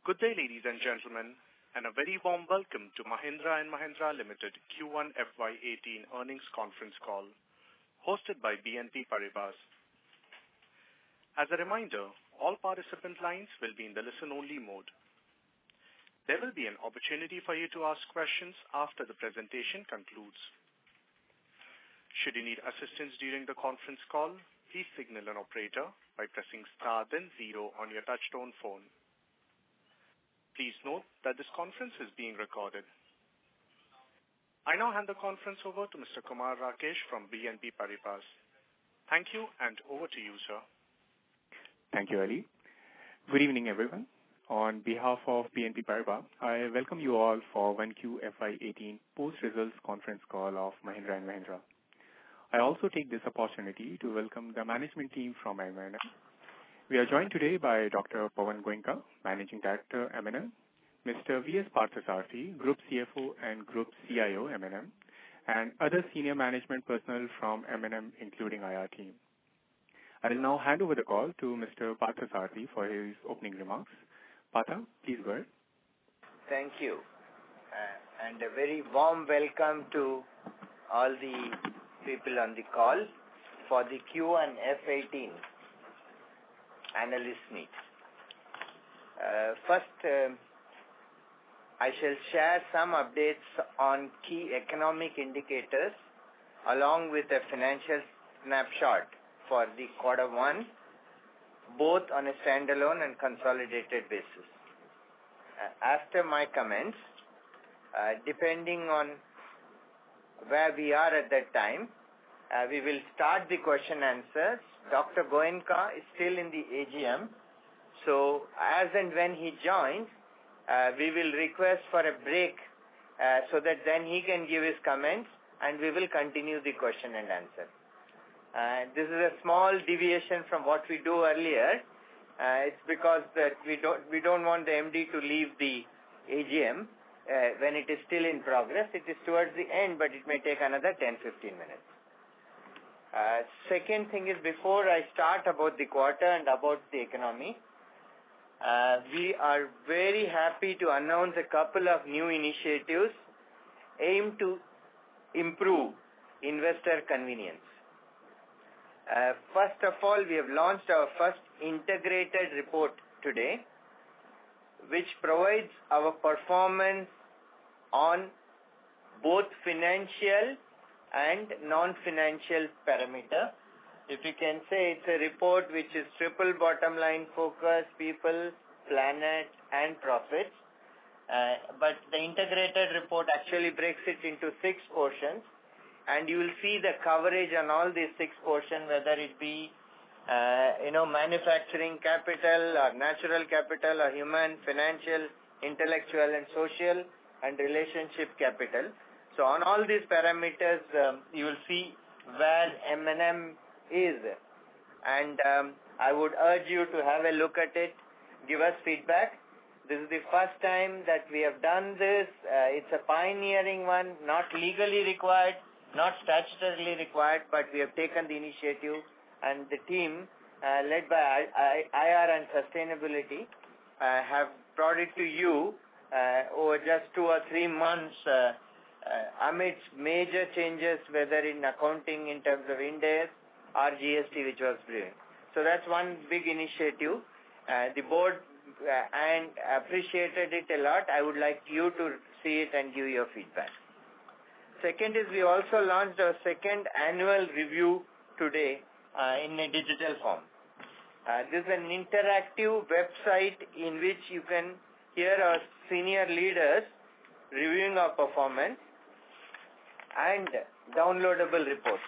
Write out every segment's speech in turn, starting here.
Good day, ladies and gentlemen, and a very warm welcome to Mahindra & Mahindra Limited Q1 FY18 earnings conference call, hosted by BNP Paribas. As a reminder, all participant lines will be in the listen-only mode. There will be an opportunity for you to ask questions after the presentation concludes. Should you need assistance during the conference call, please signal an operator by pressing star then 0 on your touchtone phone. Please note that this conference is being recorded. I now hand the conference over to Mr. Kumar Rakesh from BNP Paribas. Thank you, and over to you, sir. Thank you, Ali. Good evening, everyone. On behalf of BNP Paribas, I welcome you all for 1Q FY18 post-results conference call of Mahindra & Mahindra. I also take this opportunity to welcome the management team from M&M. We are joined today by Dr. Pawan Goenka, Managing Director, M&M, Mr. V.S. Parthasarathy, Group CFO and Group CIO, M&M, and other senior management personnel from M&M, including IR team. I will now hand over the call to Mr. Parthasarathy for his opening remarks. Partha, please go ahead. Thank you. And a very warm welcome to all the people on the call for the Q1 F18 analyst meet. First, I shall share some updates on key economic indicators along with a financial snapshot for the quarter one, both on a standalone and consolidated basis. After my comments, depending on where we are at that time, we will start the question answers. Dr. Goenka is still in the AGM, so as and when he joins, we will request for a break so that then he can give his comments and we will continue the question and answer. This is a small deviation from what we do earlier. It's because that we don't want the MD to leave the AGM when it is still in progress. It is towards the end, but it may take another 10-15 minutes. Second thing is, before I start about the quarter and about the economy, we are very happy to announce a couple of new initiatives aimed to improve investor convenience. First of all, we have launched our first integrated report today, which provides our performance on both financial and non-financial parameter. If you can say, it's a report which is triple bottom line focus, people, planet, and profits. But the integrated report actually breaks it into 6 portions, and you will see the coverage on all these 6 portions, whether it be manufacturing capital or natural capital or human, financial, intellectual and social, and relationship capital. So on all these parameters, you will see where M&M is. And I would urge you to have a look at it, give us feedback. This is the first time that we have done this. It's a pioneering one, not legally required, not statutorily required, but we have taken the initiative, and the team led by IR and Sustainability have brought it to you over just 2 or 3 months amidst major changes, whether in accounting in terms of Ind AS or GST, which was brewing. So that's one big initiative. The board and appreciated it a lot. I would like you to see it and give your feedback. Second is, we also launched our second annual review today in a digital form. This is an interactive website in which you can hear our senior leaders reviewing our performance and downloadable reports.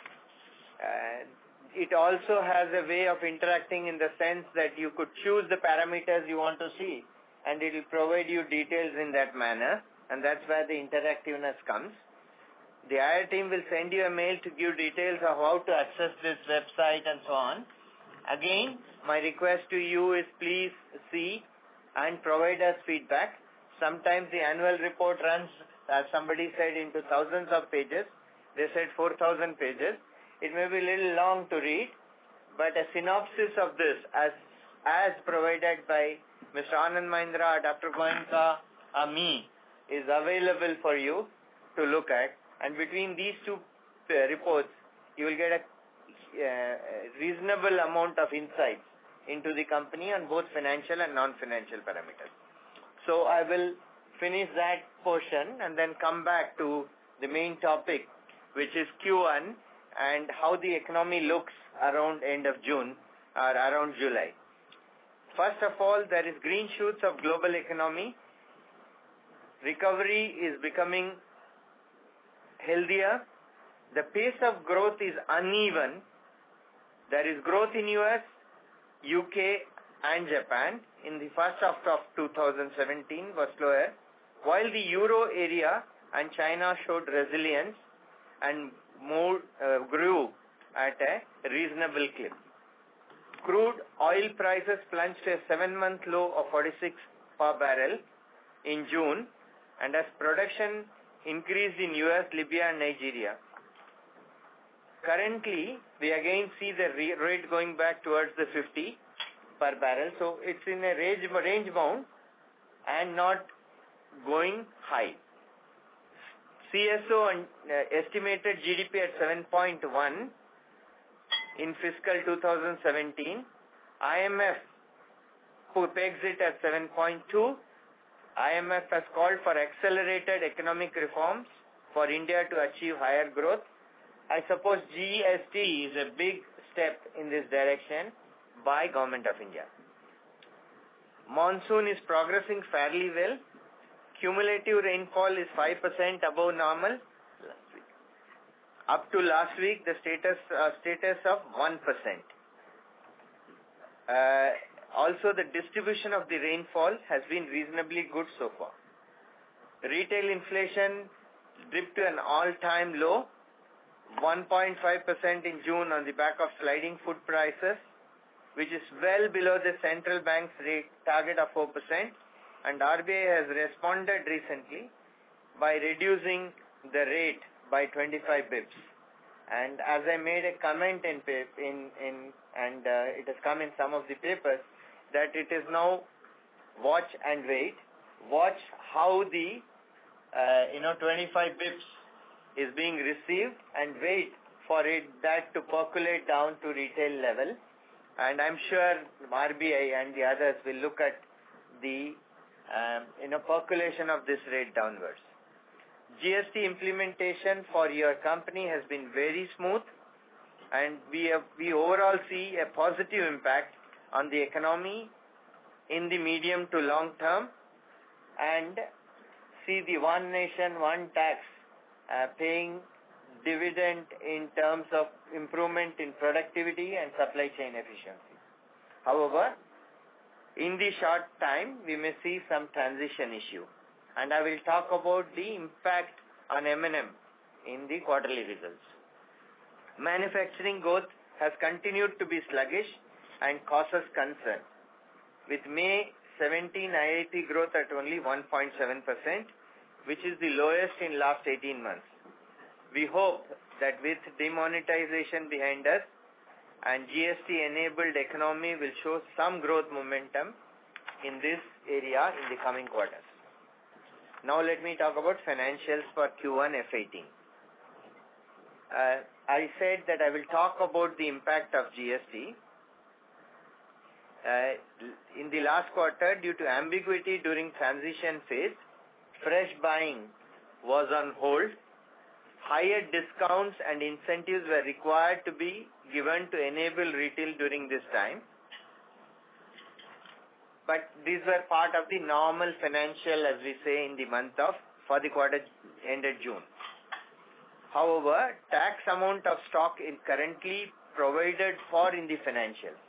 It also has a way of interacting in the sense that you could choose the parameters you want to see, and it will provide you details in that manner, and that's where the interactiveness comes. The IR team will send you a mail to give details of how to access this website and so on. Again, my request to you is, please see and provide us feedback. Sometimes the annual report runs, as somebody said, into thousands of pages. They said 4,000 pages. It may be a little long to read, but a synopsis of this, as provided by Mr. Anand Mahindra, Dr. Goenka, me is available for you to look at. And between these two reports, you will get a reasonable amount of insights into the company on both financial and non-financial parameters. So I will finish that portion and then come back to the main topic, which is Q1 and how the economy looks around end of June or around July. First of all, there is green shoots of global economy. Recovery is becoming healthier. The pace of growth is uneven. There is growth in US, UK and Japan. In the first half of 2017 was slower, while the Euro area and China showed resilience and more grew at a reasonable clip. Crude oil prices plunged to a 7-month low of 46 per barrel in June, and as production increased in US, Libya and Nigeria. Currently, we again see the rate going back towards the 50 per barrel. So it's in a range bound and not going high. CSO and estimated GDP at 7.1 in fiscal 2017. IMF pegs it at 7.2. IMF has called for accelerated economic reforms for India to achieve higher growth. I suppose GST is a big step in this direction by Government of India. Monsoon is progressing fairly well. Cumulative rainfall is 5% above normal. Up to last week, the status of 1%. Also, the distribution of the rainfall has been reasonably good so far. Retail inflation dipped to an all-time low, 1.5% in June on the back of sliding food prices, which is well below the central bank's rate target of 4%. And RBI has responded recently by reducing the rate by 25 bips. And as I made a comment it has come in some of the papers, that it is now watch and wait. Watch how the 25 bips is being received and wait for that to percolate down to retail level. And I'm sure RBI and the others will look at the percolation of this rate downwards. GST implementation for your company has been very smooth, and we overall see a positive impact on the economy in the medium to long term, and see the one nation, one tax paying dividend in terms of improvement in productivity and supply chain efficiency. However, in the short time, we may see some transition issue, and I will talk about the impact on M&M in the quarterly results. Manufacturing growth has continued to be sluggish and causes concern, with May 17 IIP growth at only 1.7%, which is the lowest in last 18 months. We hope that with demonetization behind us and GST-enabled economy will show some growth momentum in this area in the coming quarters. Now let me talk about financials for Q1 F18. I said that I will talk about the impact of GST. In the last quarter, due to ambiguity during transition phase, fresh buying was on hold. Higher discounts and incentives were required to be given to enable retail during this time. But these were part of the normal financial, as we say, in the for the quarter ended June. However, tax amount of stock is currently provided for in the financials.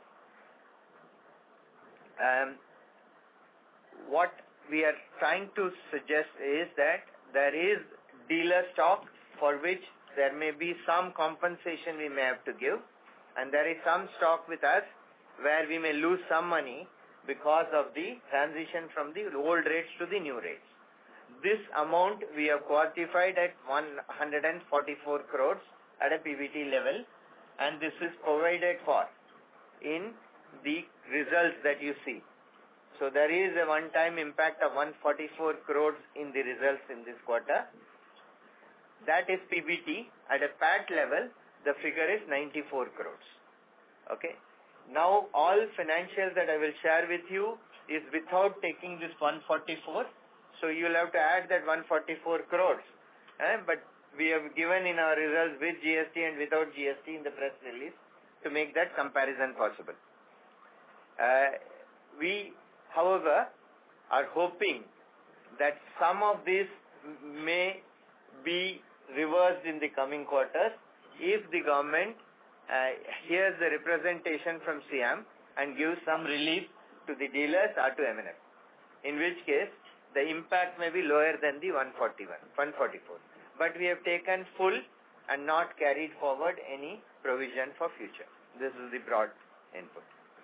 What we are trying to suggest is that there is dealer stock for which there may be some compensation we may have to give, and there is some stock with us where we may lose some money because of the transition from the old rates to the new rates. This amount we have quantified at 144 crores at a PBT level, and this is provided for in the results that you see. So there is a one-time impact of 144 crores in the results in this quarter. That is PBT. At a PAT level, the figure is 94 crores. Okay. Now all financials that I will share with you is without taking this 144. So you will have to add that 144 crores. But we have given in our results with GST and without GST in the press release to make that comparison possible. We, however, are hoping that some of this may be reversed in the coming quarters if the government hears the representation from SIAM and gives some relief to the dealers or to M&M, in which case the impact may be lower than the 144. But we have taken full and not carried forward any provision for future. This is the broad input.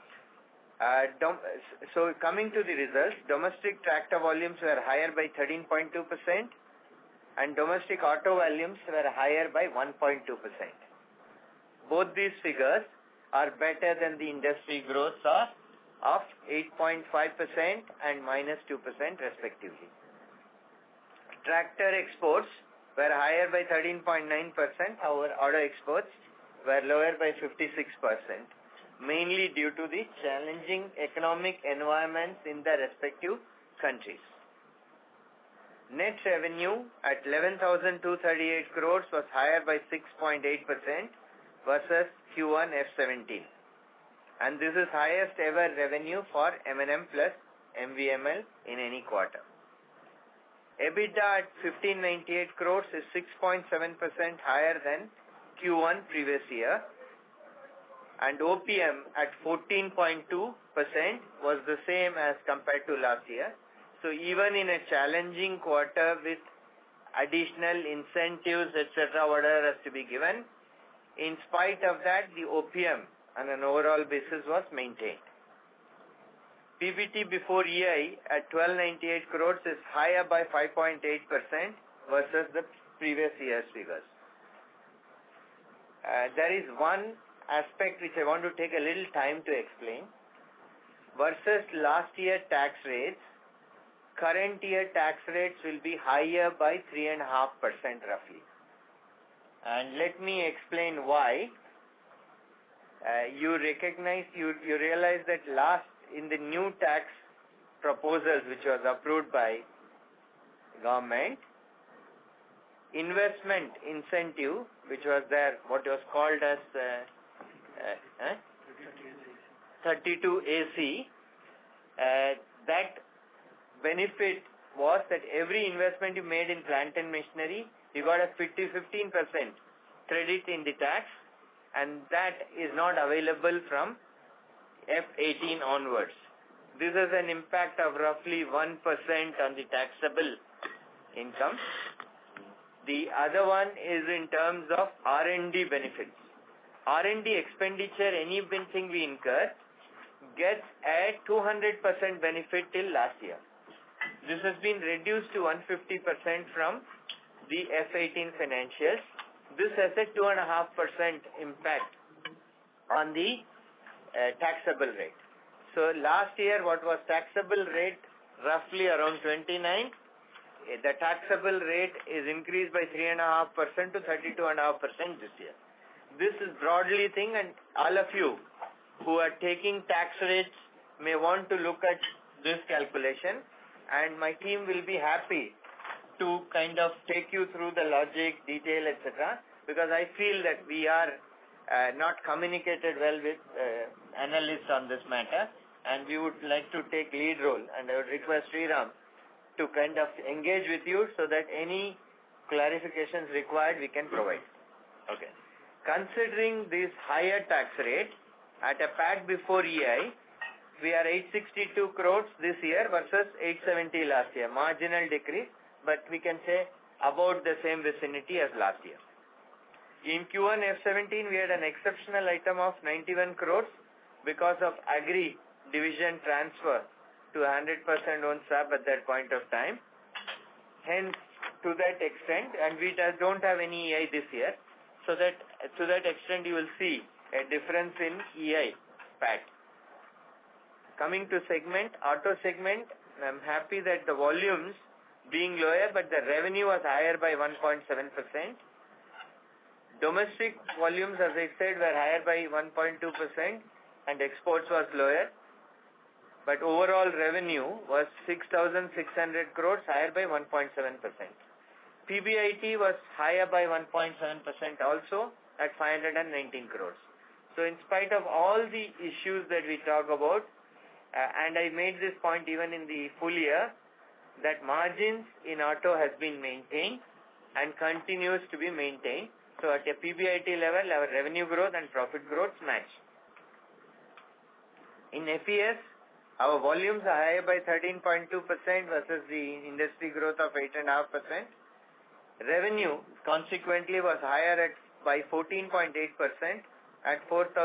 So coming to the results, domestic tractor volumes were higher by 13.2% and domestic auto volumes were higher by 1.2%. Both these figures are better than the industry growth of 8.5% and -2% respectively. Tractor exports were higher by 13.9%, however auto exports were lower by 56%, mainly due to the challenging economic environments in the respective countries. Net revenue at 11,238 crores was higher by 6.8% versus Q1 F17. And this is highest ever revenue for M&M plus MVML in any quarter. EBITDA at 1598 crores is 6.7% higher than Q1 previous year. And OPM at 14.2% was the same as compared to last year. So even in a challenging quarter with additional incentives, etc., whatever has to be given, in spite of that, the OPM on an overall basis was maintained. PBT before EI at 1298 crores is higher by 5.8% versus the previous year's figures. There is one aspect which I want to take a little time to explain. Versus last year tax rates, current year tax rates will be higher by 3.5% roughly. And let me explain why. You realize that in the new tax proposals which was approved by government, investment incentive, which was there, what was called as 32AC, that benefit was that every investment you made in plant and machinery, you got a 15% credit in the tax, and that is not available from F18 onwards. This has an impact of roughly 1% on the taxable income. The other one is in terms of R&D benefits. R&D expenditure, anything we incur, gets a 200% benefit till last year. This has been reduced to 150% from the F18 financials. This has a 2.5% impact on the taxable rate. So last year what was taxable rate roughly around 29, the taxable rate is increased by 3.5% to 32.5% this year. This is broadly thing, and all of you who are taking tax rates may want to look at this calculation, and my team will be happy to kind of take you through the logic, detail, etc. because I feel that we are not communicated well with analysts on this matter, and we would like to take lead role, and I would request Sriram to kind of engage with you so that any clarifications required we can provide. Okay. Considering this higher tax rate, at a PAT before EI, we are 862 crores this year versus 870 last year. Marginal decrease, but we can say about the same vicinity as last year. In Q1 F17, we had an exceptional item of 91 crores because of Agri division transfer to 100% owned SAP at that point of time. Hence, to that extent, and we don't have any EI this year, so that to that extent you will see a difference in EI PAT. Coming to segment, auto segment, I'm happy that the volumes being lower, but the revenue was higher by 1.7%. Domestic volumes, as I said, were higher by 1.2% and exports was lower. But overall revenue was 6,600 crores, higher by 1.7%. PBIT was higher by 1.7% also at 519 crores. So in spite of all the issues that we talk about, and I made this point even in the full year, that margins in auto has been maintained and continues to be maintained. So at a PBIT level, our revenue growth and profit growth match. In FES, our volumes are higher by 13.2% versus the industry growth of 8.5%. Revenue consequently was higher by 14.8% at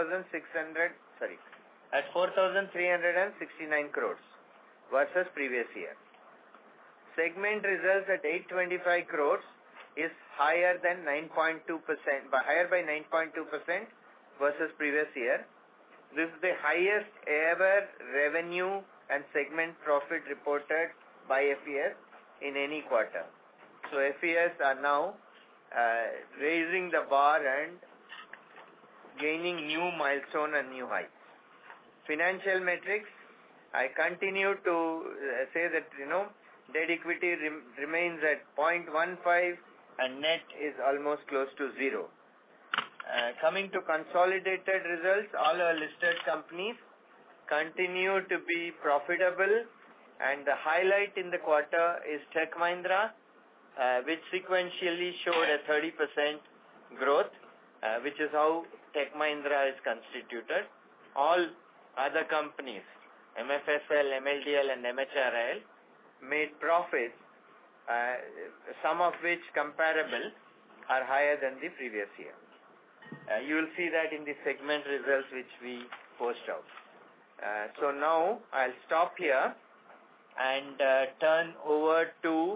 4,369 crores versus previous year. Segment results at 825 crores is higher than 9.2%, higher by 9.2% versus previous year. This is the highest ever revenue and segment profit reported by FES in any quarter. So FES are now raising the bar and gaining new milestone and new heights. Financial metrics, I continue to say that, debt equity remains at 0.15 and net is almost close to zero. Coming to consolidated results, all our listed companies continue to be profitable, and the highlight in the quarter is Tech Mahindra, which sequentially showed a 30% growth, which is how Tech Mahindra is constituted. All other companies, MFSL, MLDL and MHRL, made profits, some of which comparable are higher than the previous year. You will see that in the segment results which we post out. So now I'll stop here and turn over to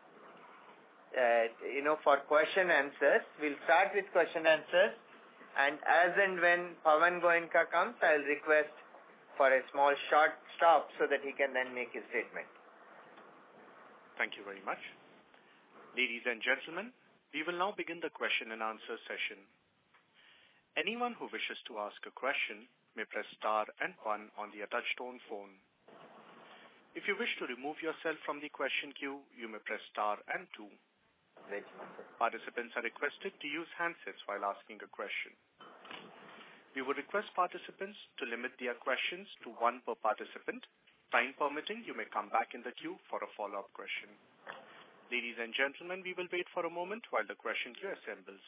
for question answers. We'll start with question answers, and as and when Pawan Goenka comes, I'll request for a small short stop so that he can then make his statement. Thank you very much. Ladies and gentlemen, we will now begin the question and answer session. Anyone who wishes to ask a question may press star and 1 on the touch-tone phone. If you wish to remove yourself from the question queue, you may press star and 2. Participants are requested to use handsets while asking a question. We would request participants to limit their questions to 1 per participant. Time permitting, you may come back in the queue for a follow-up question. Ladies and gentlemen, we will wait for a moment while the question queue assembles.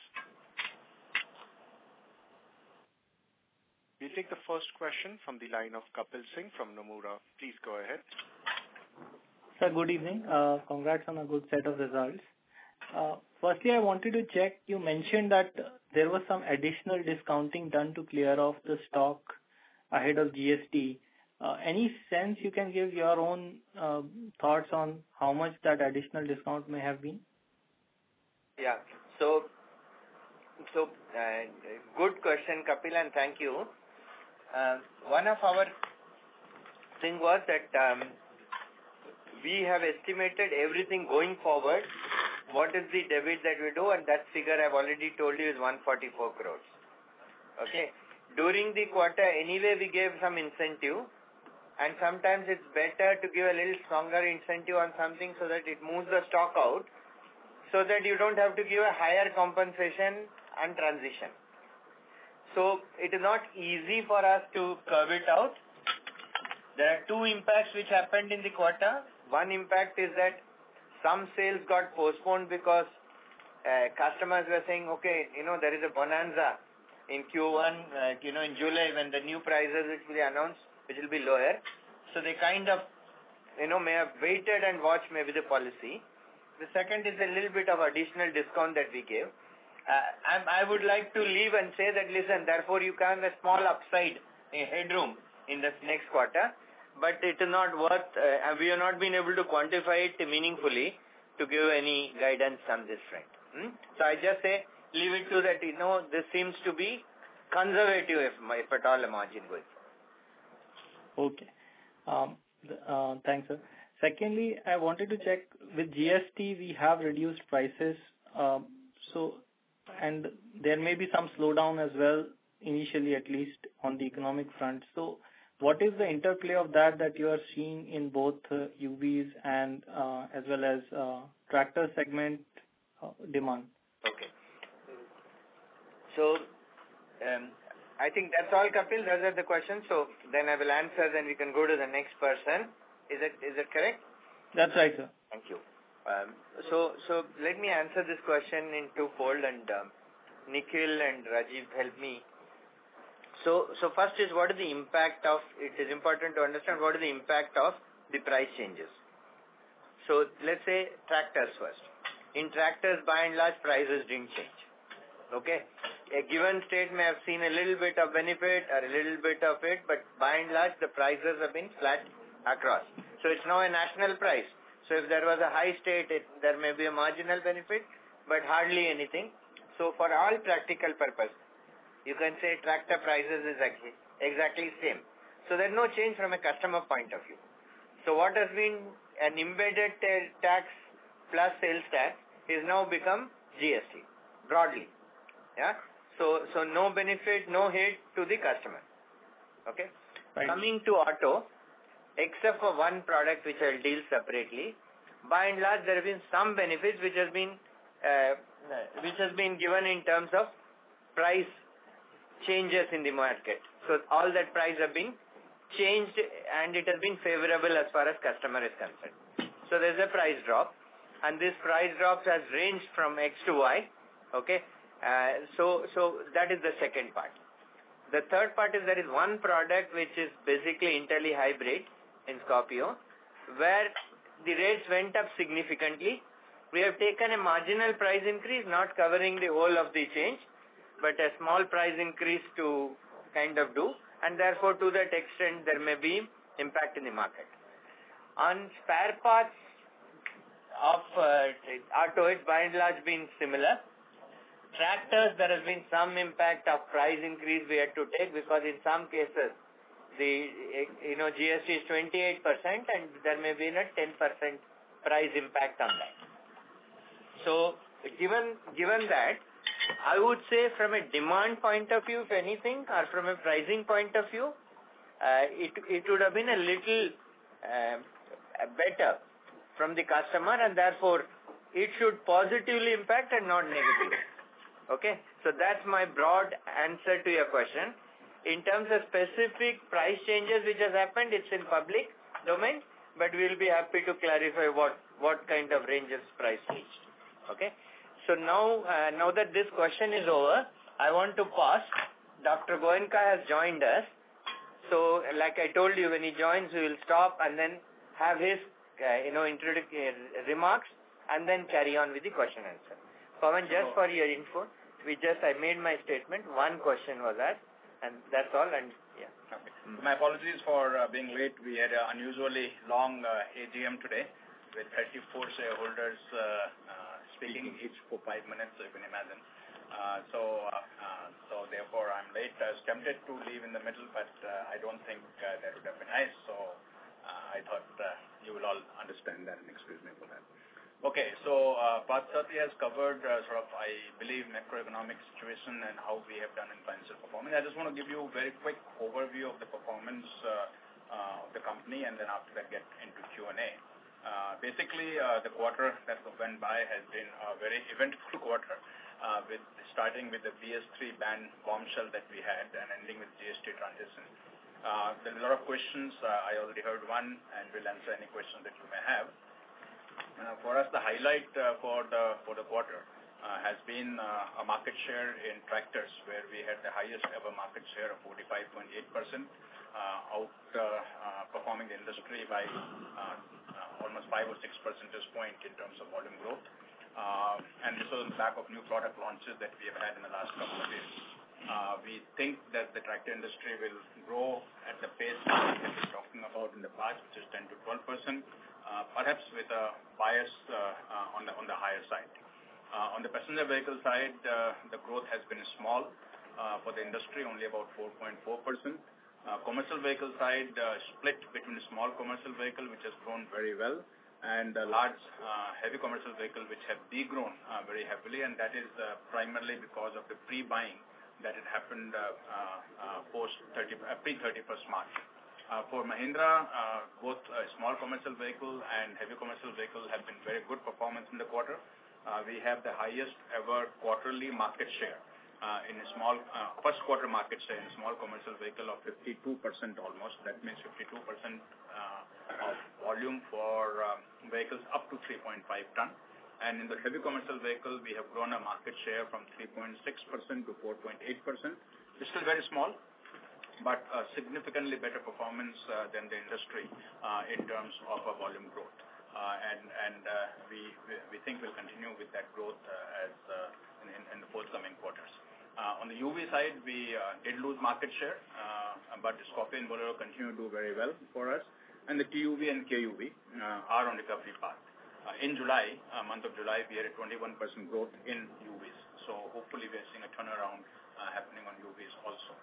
We'll take the first question from the line of Kapil Singh from Nomura. Please go ahead. Sir, good evening. Congrats on a good set of results. Firstly, I wanted to check, you mentioned that there was some additional discounting done to clear off the stock ahead of GST. Any sense you can give your own thoughts on how much that additional discount may have been? Yeah. So good question, Kapil, and thank you. One of our thing was that we have estimated everything going forward. What is the debit that we do, and that figure I've already told you is 144 crores. Okay. During the quarter, anyway, we gave some incentive, and sometimes it's better to give a little stronger incentive on something so that it moves the stock out, so that you don't have to give a higher compensation and transition. So it is not easy for us to curve it out. There are 2 impacts which happened in the quarter. One impact is that some sales got postponed because customers were saying, okay, there is a bonanza in Q1, in July when the new prices which will be announced, which will be lower. So they kind of, may have waited and watched maybe the policy. The second is a little bit of additional discount that we gave. I would like to leave and say that, listen, therefore you can have a small upside, a headroom in the next quarter, but it is not worth, we have not been able to quantify it meaningfully to give any guidance on this front. So I just say, leave it to that, this seems to be conservative if at all a margin going forward. Okay. Thanks, sir. Secondly, I wanted to check with GST, we have reduced prices, and there may be some slowdown as well, initially at least on the economic front. So what is the interplay of that you are seeing in both UVs and as well as tractor segment demand? Okay. So I think that's all, Kapil. Those are the questions. So then I will answer, then we can go to the next person. Is it correct? That's right, sir. Thank you. So let me answer this question in twofold, and Nikhil and Rajiv help me. So first is, what is the impact of, it is important to understand what is the impact of the price changes. So let's say tractors first. In tractors, by and large, prices didn't change. Okay? A given state may have seen a little bit of benefit or a little bit of it, but by and large, the prices have been flat across. So it's now a national price. So if there was a high state, there may be a marginal benefit, but hardly anything. So for all practical purpose, you can say tractor prices is exactly same. So there's no change from a customer point of view. So what has been an embedded tax plus sales tax is now become GST, broadly. Yeah. So no benefit, no hit to the customer. Okay. Right. Coming to auto, except for one product which I'll deal separately, by and large there have been some benefits which has been given in terms of price changes in the market. So all that price have been changed and it has been favorable as far as customer is concerned. So there's a price drop, and this price drop has ranged from X to Y. Okay. So that is the second part. The third part is there is one product which is basically Intelli hybrid in Scorpio, where the rates went up significantly. We have taken a marginal price increase, not covering the whole of the change, but a small price increase to kind of do, and therefore to that extent there may be impact in the market. On spare parts of auto, it's by and large been similar. Tractors, there has been some impact of price increase we had to take, because in some cases the GST is 28% and there may be a 10% price impact on that. So given that, I would say from a demand point of view, if anything, or from a pricing point of view, it would have been a little better from the customer, and therefore it should positively impact and not negatively. Okay, so that's my broad answer to your question. In terms of specific price changes which has happened, it's in public domain, but we'll be happy to clarify what kind of ranges price changed. Okay, so now that this question is over, I want to pause. Dr. Goenka has joined us. So like I told you, when he joins, we will stop and then have his introductory remarks and then carry on with the question answer. Pawan, just for your info, I made my statement. One question was asked, and that's all. And yeah. Okay. My apologies for being late. We had an unusually long AGM today with 34 shareholders speaking each for 5 minutes, so you can imagine. So therefore I'm late. I was tempted to leave in the middle, but I don't think that would have been nice. So I thought you will all understand that and excuse me for that. Okay, so Parth Sarathy has covered I believe, macroeconomic situation and how we have done in financial performance. I just want to give you a very quick overview of the performance of the company, and then after that get into Q&A. Basically, the quarter that went by has been a very eventful quarter, starting with the BS3 ban bombshell that we had and ending with GST transition. There are a lot of questions. I already heard one, and we'll answer any questions that you may have. For us, the highlight for the quarter has been a market share in tractors, where we had the highest ever market share of 45.8%, outperforming the industry by almost 5 or 6 percentage point in terms of volume growth. And this was on the back of new product launches that we have had in the last couple of years. We think that the tractor industry will grow at the pace that we have been talking about in the past, which is 10 to 12%, perhaps with a bias on the higher side. On the passenger vehicle side, the growth has been small for the industry, only about 4.4%. Commercial vehicle side split between small commercial vehicle, which has grown very well, and large heavy commercial vehicle, which have degrown very heavily, and that is primarily because of the pre-buying that had happened pre-31st March. For Mahindra, both small commercial vehicle and heavy commercial vehicle have been very good performance in the quarter. We have the highest ever quarterly market share in a small first quarter market share in small commercial vehicle of 52% almost. That means 52% of volume for vehicles up to 3.5 ton. And in the heavy commercial vehicle, we have grown a market share from 3.6% to 4.8%. It's still very small, but significantly better performance than the industry in terms of volume growth. And we think we'll continue with that growth as in the forthcoming quarters. On the UV side, we did lose market share, but Scorpio and Bolero continue to do very well for us. And the TUV and KUV are on recovery path. In July, month of July, we had a 21% growth in UVs. So hopefully we are seeing a turnaround happening on UVs also.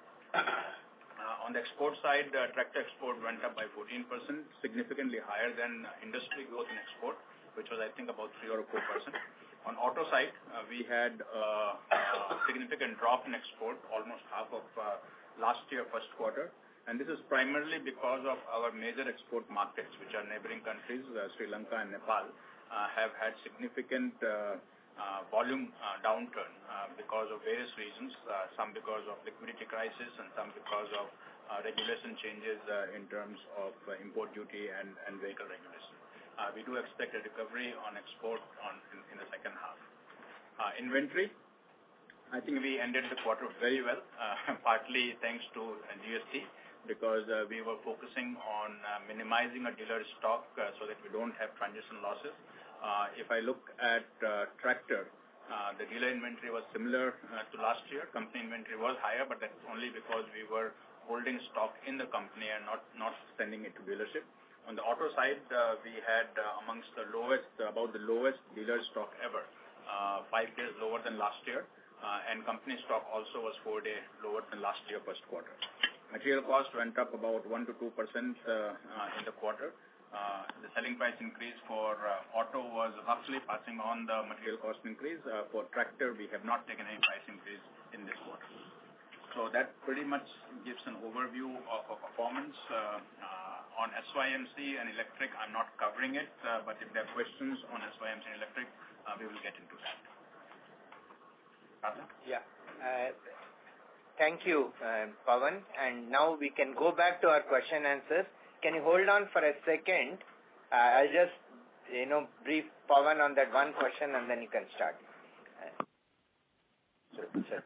On the export side, tractor export went up by 14%, significantly higher than industry growth in export, which was, I think, about 3 or 4%. On auto side, we had a significant drop in export, almost half of last year first quarter. And this is primarily because of our major export markets, which are neighboring countries, Sri Lanka and Nepal, have had significant volume downturn because of various reasons, some because of liquidity crisis and some because of regulation changes in terms of import duty and vehicle regulation. We do expect a recovery on export in the second half. Inventory, I think we ended the quarter very well, partly thanks to GST, because we were focusing on minimizing a dealer stock so that we don't have transition losses. If I look at tractor, the dealer inventory was similar to last year. Company inventory was higher, but that's only because we were holding stock in the company and not sending it to dealership. On the auto side, we had amongst the lowest, about the lowest dealer stock ever, 5 days lower than last year, and company stock also was 4 days lower than last year first quarter. Material cost went up about 1 to 2% in the quarter. The selling price increase for auto was roughly passing on the material cost increase. For tractor, we have not taken any price increase in this quarter. So that pretty much gives an overview of performance. On SYMC and electric, I'm not covering it, but if there are questions on SYMC and electric, we will get into that. Radha? Yeah. Thank you, Pawan. And now we can go back to our question answers. Can you hold on for a second? I'll just, brief Pawan on that one question and then you can start. Sir.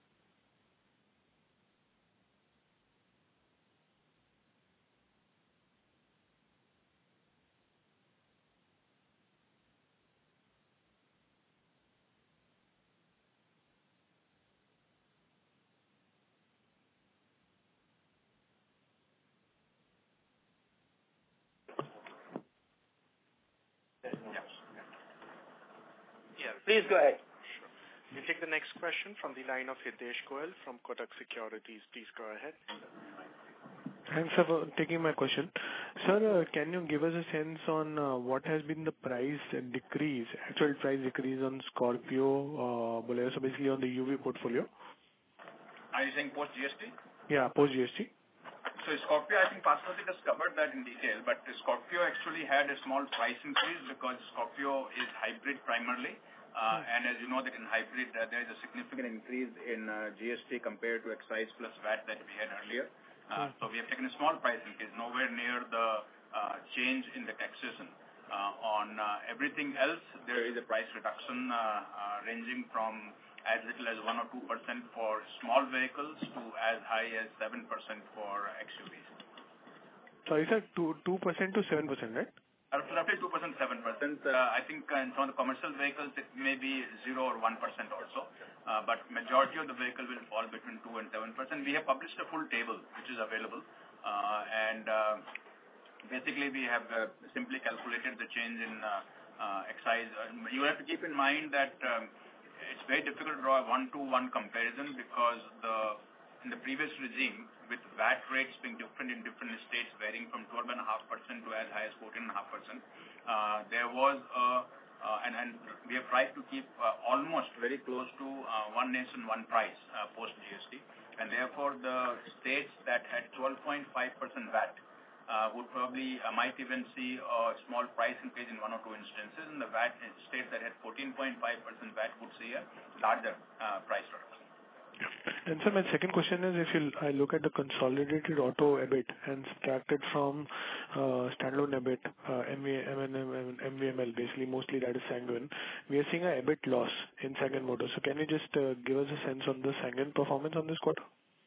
Please go ahead. Sure. We'll take the next question from the line of Hitesh Goel from Kotak Securities. Please go ahead. Thanks for taking my question. Sir, can you give us a sense on what has been the actual price decrease on Scorpio, Bolero, so basically on the UV portfolio? Are you saying post-GST? Yeah, post-GST. So Scorpio, I think Pasupati has covered that in detail, but Scorpio actually had a small price increase because Scorpio is hybrid primarily. And as you know that in hybrid, there is a significant increase in GST compared to excise plus VAT that we had earlier. So we have taken a small price increase, nowhere near the change in the taxation. On everything else, there is a price reduction ranging from as little as 1 or 2% for small vehicles to as high as 7% for XUVs. So you said 2% to 7%, right? Roughly 2%, 7%. I think in some of the commercial vehicles, it may be 0 or 1% also. But majority of the vehicle will fall between 2 and 7%. We have published a full table, which is available. And basically, we have simply calculated the change in excise. You have to keep in mind that it's very difficult to draw a one-to-one comparison because in the previous regime, with VAT rates being different in different states, varying from 12.5% to as high as 14.5%. There was and we have tried to keep almost very close to one nation, one price post GST, and therefore the states that had 12.5% VAT would probably might even see a small price increase in one or two instances, and the VAT states that had 14.5% VAT would see a larger price reduction. And so my second question is, if I look at the consolidated auto EBIT and subtract it from standalone EBIT, MVML, basically mostly that is Sanguine, we are seeing a EBIT loss in Sanguine Motors. So can you just give us a sense on the Sanguine performance on this quarter?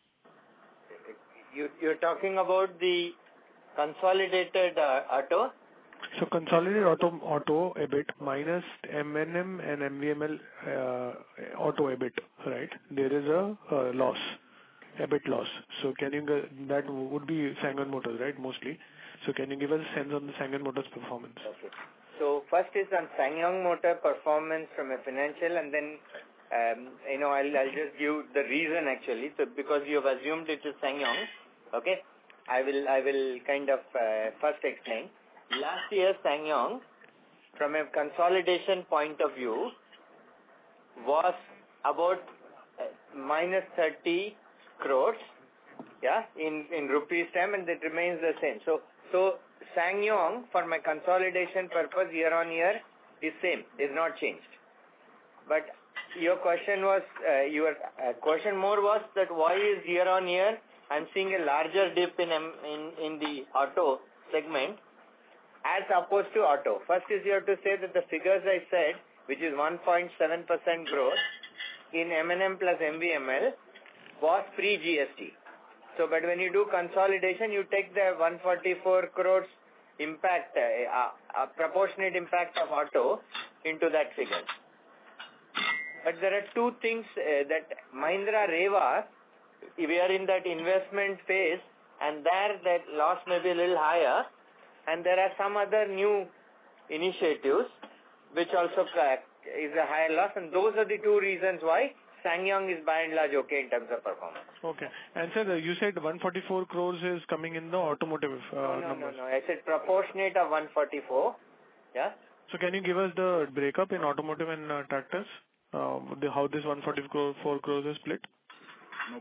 You're talking about the consolidated auto? So consolidated auto EBIT minus M&M and MVML auto EBIT, right? There is a loss, EBIT loss. So can you that would be Sanguine Motors, right? Mostly. So can you give us a sense on the Sanguine Motors performance? Okay. So first is on SsangYong Motor performance from a financial, and then I'll just give the reason actually. So because you have assumed it is SsangYong, okay? I will kind of first explain. Last year, SsangYong, from a consolidation point of view, was about minus 30 crores, yeah, in rupees term, and it remains the same. So SsangYong, for my consolidation purpose, year on year, is same, is not changed. But your question was, question more was that why is year on year I'm seeing a larger dip in the auto segment as opposed to auto. First is you have to say that the figures I said, which is 1.7% growth in M&M plus MVML, was pre-GST. So, but when you do consolidation, you take the 144 crores impact, a proportionate impact of auto into that figure. But there are two things that Mahindra Reva, we are in that investment phase, and there that loss may be a little higher, and there are some other new initiatives which also is a higher loss, and those are the two reasons why SsangYong is by and large okay in terms of performance. Okay. And sir, you said 144 crores is coming in the automotive numbers. No. I said proportionate of 144. Yeah. So can you give us the breakup in automotive and tractors? How this 144 crores is split? No.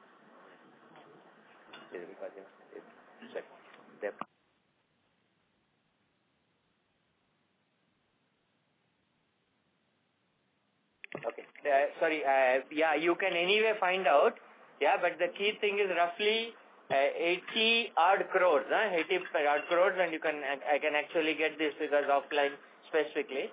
Okay. Sorry. You can anyway find out. Yeah, but the key thing is roughly 80 odd crores, 80 odd crores, and I can actually get these figures offline specifically.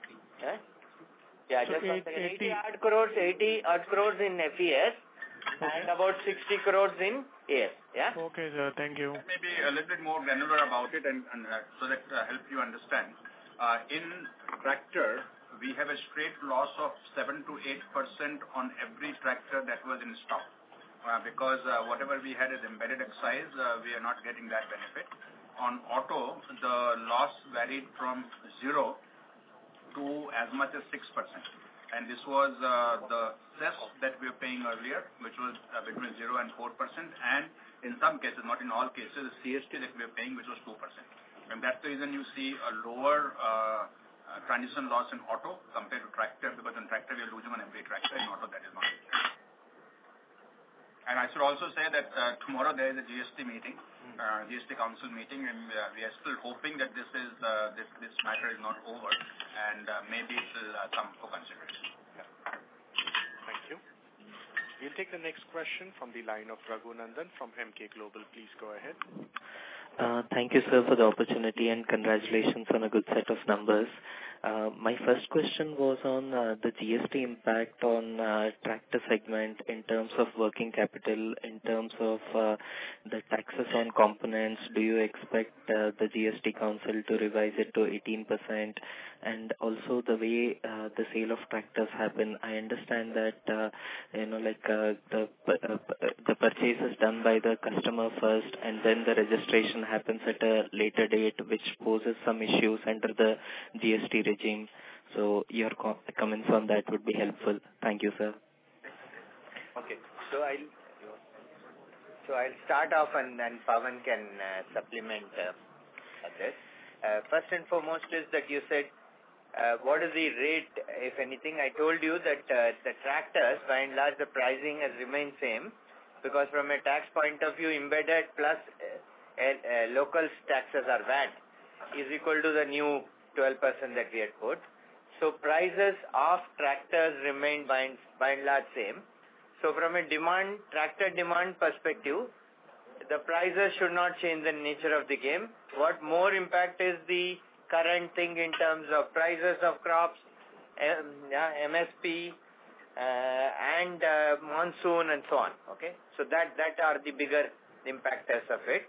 Yeah, so just 80 odd crores in FES. Okay. And about 60 crores in AS. Yeah. Okay, sir. Thank you. Maybe a little bit more granular about it, and so that help you understand. In tractor, we have a straight loss of 7 to 8% on every tractor that was in stock, because whatever we had as embedded excise, we are not getting that benefit. On auto, the loss varied from 0 to as much as 6%. And this was the cess that we were paying earlier, which was between 0 and 4%, and in some cases, not in all cases, the CST that we were paying, which was 2%. And that's the reason you see a lower transition loss in auto compared to tractor, because in tractor we are losing on every tractor, in auto that is not. And I should also say that tomorrow there is a GST meeting, GST Council meeting, and we are still hoping that this matter is not over, and maybe it will come for consideration. Yeah. Thank you. We'll take the next question from the line of Raghunandan from MK Global. Please go ahead. Thank you, sir, for the opportunity, and congratulations on a good set of numbers. My first question was on the GST impact on tractor segment in terms of working capital, in terms of the taxes on components. Do you expect the GST Council to revise it to 18%? And also the way the sale of tractors happen, I understand that the purchase is done by the customer first, and then the registration happens at a later date, which poses some issues under the GST regime. So your comments on that would be helpful. Thank you, sir. Okay. So So I'll start off and then Pawan can supplement this. First and foremost is that you said, what is the rate, if anything? I told you that the tractors, by and large, the pricing has remained same, because from a tax point of view, embedded plus local taxes are VAT is equal to the new 12% that we had put. So prices of tractors remain by and large same. So from a tractor demand perspective, the prices should not change the nature of the game. What more impact is the current thing in terms of prices of crops, MSP, and monsoon and so on. Okay, so that are the bigger impactors of it.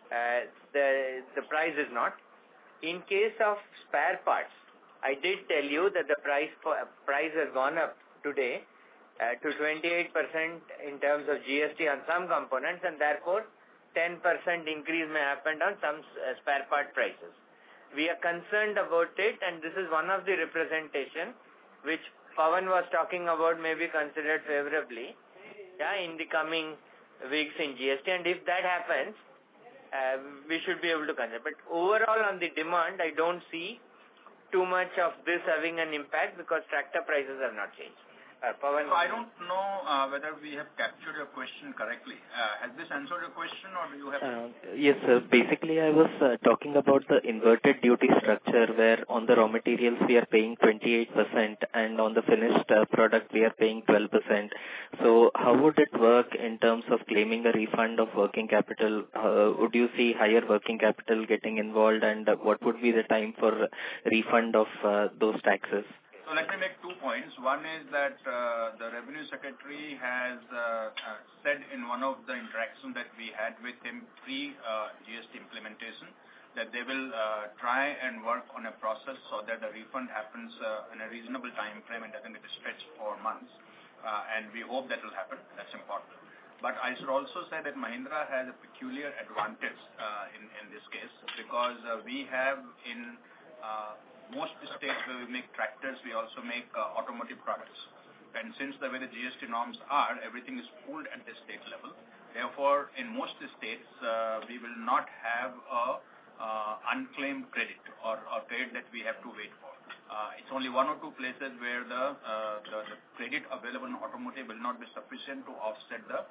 The price is not. In case of spare parts, I did tell you that the price has gone up today to 28% in terms of GST on some components, and therefore 10% increase may happen on some spare part prices. We are concerned about it, and this is one of the representation which Pawan was talking about may be considered favorably in the coming weeks in GST, and if that happens, we should be able to consider. But overall on the demand, I don't see too much of this having an impact because tractor prices have not changed. Pawan? So I don't know whether we have captured your question correctly. Has this answered your question, or do you have... Yes, sir. Basically, I was talking about the inverted duty structure where on the raw materials we are paying 28% and on the finished product we are paying 12%. So how would it work in terms of claiming a refund of working capital? Would you see higher working capital getting involved, and what would be the time for refund of those taxes? So let me make 2 points. One is that the Revenue Secretary has said in one of the interactions that we had with him pre-GST implementation that they will try and work on a process so that the refund happens in a reasonable time frame and doesn't get stretched for months. And we hope that will happen. That's important. But I should also say that Mahindra has a peculiar advantage in this case because we have in most states where we make tractors, we also make automotive products. And since the way the GST norms are, everything is pooled at the state level. Therefore, in most states, we will not have a unclaimed credit or credit that we have to wait for. It's only 1 or 2 places where the credit available in automotive will not be sufficient to offset the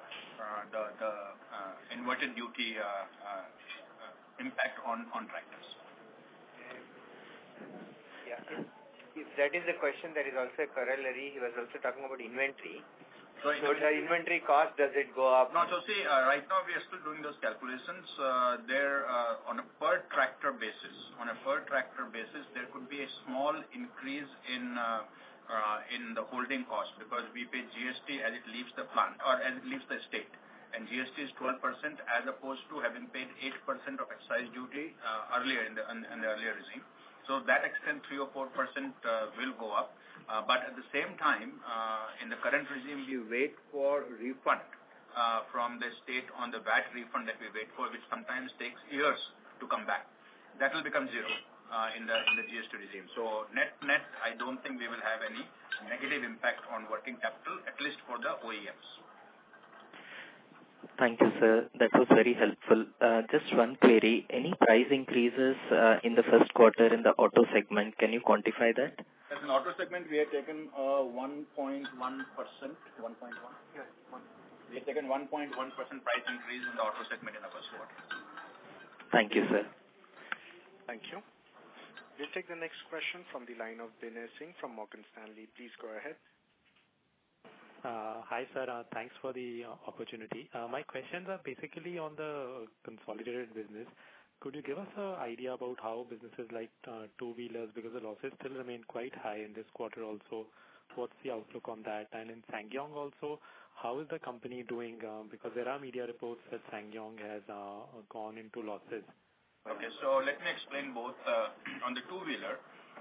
inverted duty impact on tractors. Yeah. If that is the question, there is also a corollary. He was also talking about inventory. So the inventory cost, does it go up? No, so see, right now we are still doing those calculations. There, on a per tractor basis, there could be a small increase in the holding cost because we pay GST as it leaves the plant or as it leaves the state. And GST is 12% as opposed to having paid 8% of excise duty earlier in the earlier regime. So that extent 3 or 4% will go up. But at the same time, in the current regime, we wait for refund from the state on the VAT refund that we wait for, which sometimes takes years to come back. That will become zero in the GST regime. So net, I don't think we will have any negative impact on working capital, at least for the OEMs. Thank you, sir. That was very helpful. Just one query. Any price increases in the first quarter in the auto segment? Can you quantify that? As an auto segment, we have taken 1.1%. 1.1? Yes, 1. We have taken 1.1% price increase in the auto segment in the first quarter. Thank you, sir. Thank you. We'll take the next question from the line of Binay Singh from Morgan Stanley. Please go ahead. Hi, sir. Thanks for the opportunity. My questions are basically on the consolidated business. Could you give us an idea about how businesses like two-wheelers, because the losses still remain quite high in this quarter also, what's the outlook on that? And in SsangYong also, how is the company doing? Because there are media reports that SsangYong has gone into losses. Okay, so let me explain both. On the two-wheeler,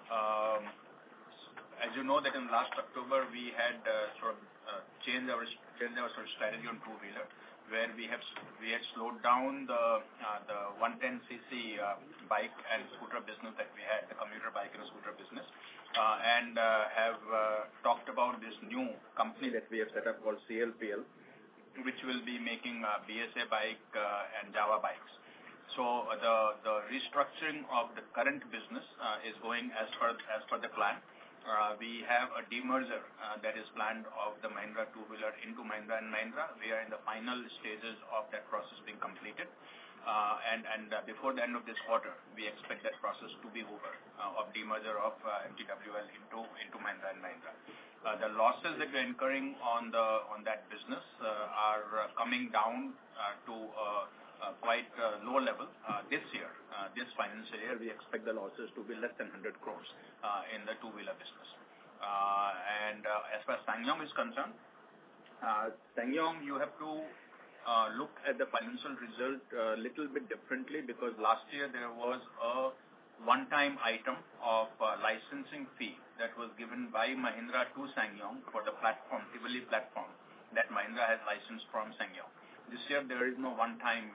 as you know that in last October we had changed our strategy on two-wheeler, where we had slowed down the 110cc bike and scooter business that we had, the commuter bike and scooter business, and have talked about this new company that we have set up called CLPL, which will be making BSA bike and Java bikes. So the restructuring of the current business is going as per the plan. We have a demerger that is planned of the Mahindra two-wheeler into Mahindra & Mahindra. We are in the final stages of that process being completed. And before the end of this quarter, we expect that process to be over of demerger of MTWL into Mahindra & Mahindra. The losses that we're incurring on that business are coming down to quite low level this year. This financial year, we expect the losses to be less than 100 crores in the two-wheeler business. And as far as SsangYong is concerned, SsangYong, you have to look at the financial result a little bit differently, because last year there was a one-time item of licensing fee that was given by Mahindra to SsangYong for the platform, Tivoli platform, that Mahindra has licensed from SsangYong. This year there is no one-time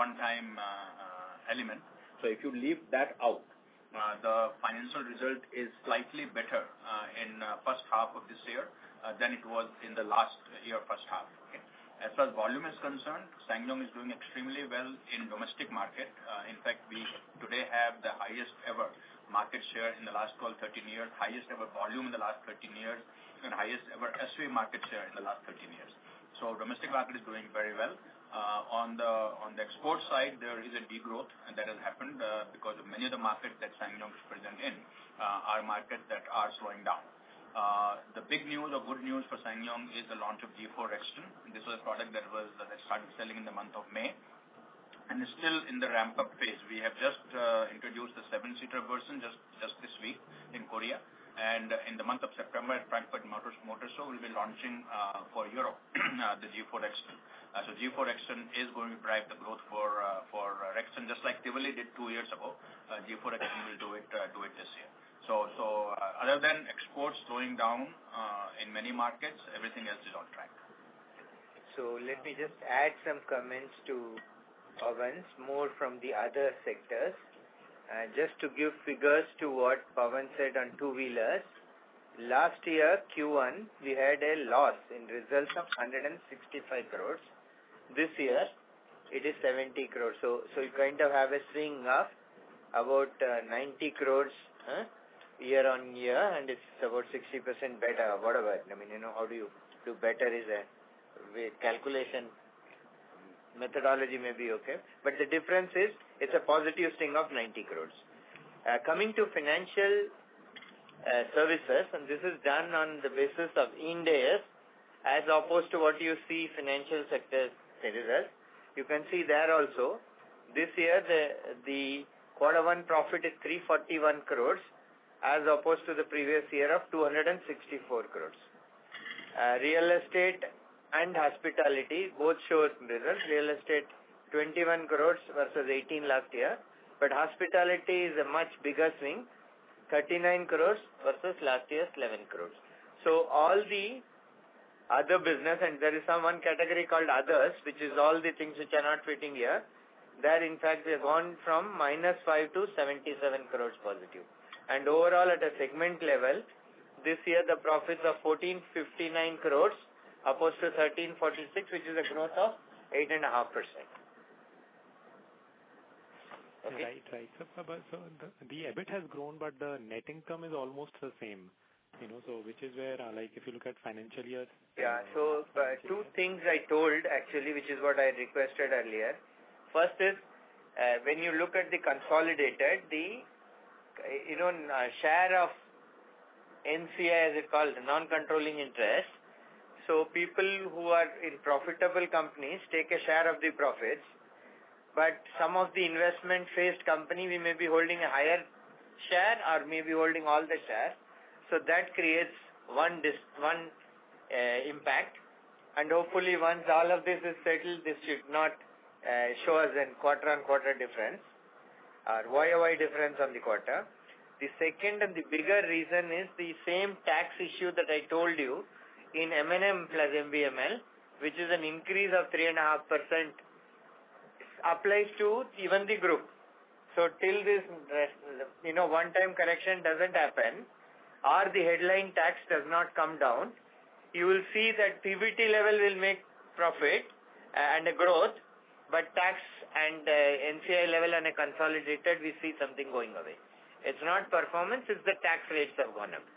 element. So if you leave that out, the financial result is slightly better in first half of this year than it was in the last year first half. Okay. As far as volume is concerned, SsangYong is doing extremely well in domestic market. In fact, we today have the highest ever market share in the last 12-13 years, highest ever volume in the last 13 years, and highest ever SUV market share in the last 13 years. So domestic market is doing very well. On the export side, there is a degrowth that has happened because of many of the markets that SsangYong is present in are markets that are slowing down. The big news or good news for SsangYong is the launch of G4 Rexton. This was a product that started selling in the month of May and is still in the ramp-up phase. We have just introduced the 7-seater version just this week in Korea, and in the month of September at Frankfurt Motor Show, we'll be launching for Europe the G4 Rexton. So G4 Rexton is going to drive the growth for Rexton, just like Tivoli did 2 years ago. G4 Rexton will do it this year. So other than exports slowing down in many markets, everything else is on track. So let me just add some comments to Pawan's, more from the other sectors. Just to give figures to what Pawan said on two-wheelers, last year Q1 we had a loss in results of 165 crores. This year it is 70 crores. So you kind of have a swing of about 90 crores year on year, and it's about 60% better, whatever. I mean, how do you do better is a calculation methodology may be okay, but the difference is it's a positive swing of 90 crores. Coming to financial services, and this is done on the basis of Ind AS as opposed to what you see financial sector results. You can see there also, this year the quarter one profit is 341 crores as opposed to the previous year of 264 crores. Real estate and hospitality both show results. Real estate 21 crores versus 18 last year, but hospitality is a much bigger swing, 39 crores versus last year's 11 crores. So all the other business, and there is one category called others, which is all the things which are not fitting here. There in fact we have gone from -5 to 77 crores positive. And overall at a segment level, this year the profits are 1459 crores opposed to 1346, which is a growth of 8.5%. Okay. Right. So the EBIT has grown, but the net income is almost the same. So which is where, like, if you look at financial years. Yeah. So two things I told actually, which is what I requested earlier. First is when you look at the consolidated, the share of NCI, as it called, non-controlling interest. So people who are in profitable companies take a share of the profits, but some of the investment-faced company, we may be holding a higher share or maybe holding all the share. So that creates one impact, and hopefully once all of this is settled, this should not show us a quarter-on-quarter difference or YOY difference on the quarter. The second and the bigger reason is the same tax issue that I told you in M&M plus MBML, which is an increase of 3.5%, applies to even the group. So till this, one-time correction doesn't happen, or the headline tax does not come down, you will see that PBT level will make profit, and a growth, but tax and NCI level on a consolidated, we see something going away. It's not performance, it's the tax rates have gone up.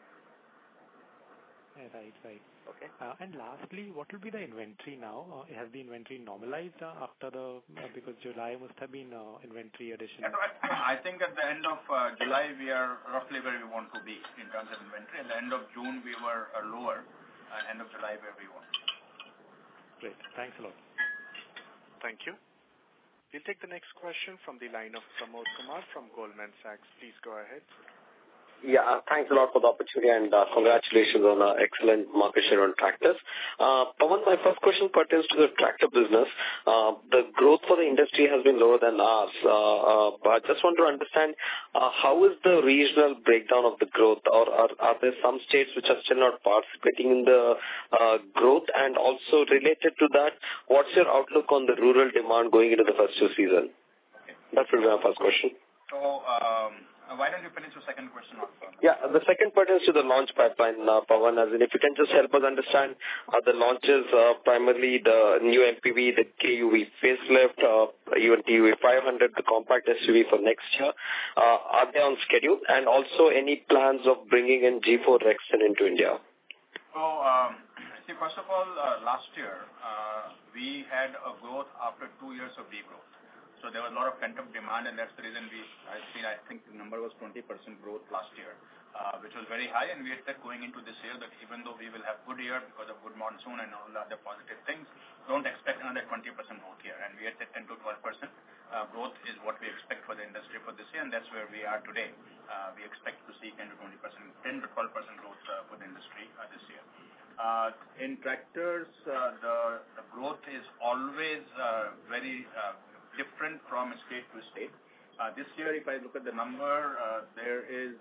Right. Okay. And lastly, what will be the inventory now? Has the inventory normalized after because July must have been inventory addition? I think at the end of July, we are roughly where we want to be in terms of inventory. At the end of June, we were lower. End of July, where we want. Great. Thanks a lot. Thank you. We'll take the next question from the line of Pramod Kumar from Goldman Sachs. Please go ahead. Yeah, thanks a lot for the opportunity and congratulations on excellent market share on tractors. Pawan, my first question pertains to the tractor business. The growth for the industry has been lower than ours, but I just want to understand how is the regional breakdown of the growth, or are there some states which are still not participating in the growth? And also related to that, what's your outlook on the rural demand going into the festive season? Okay. That will be my first question. So, why don't you finish your second question off? Yeah, the second part is to the launch pipeline, Pawan. As in, if you can just help us understand the launches, primarily the new MPV, the KUV facelift, even TUV 500, the compact SUV for next year. Are they on schedule? And also any plans of bringing in G4 Rexton into India? So, see, first of all, last year, we had a growth after 2 years of degrowth. So there was a lot of pent-up demand, and that's the reason I think the number was 20% growth last year, which was very high. And we had said going into this year that even though we will have good year because of good monsoon and all the other positive things, don't expect another 20% growth here. And we had said 10 to 12% growth is what we expect for the industry for this year, and that's where we are today. We expect to see 10 to 12% growth for the industry this year. In tractors, the growth is always very different from state to state. This year, if I look at the number, there is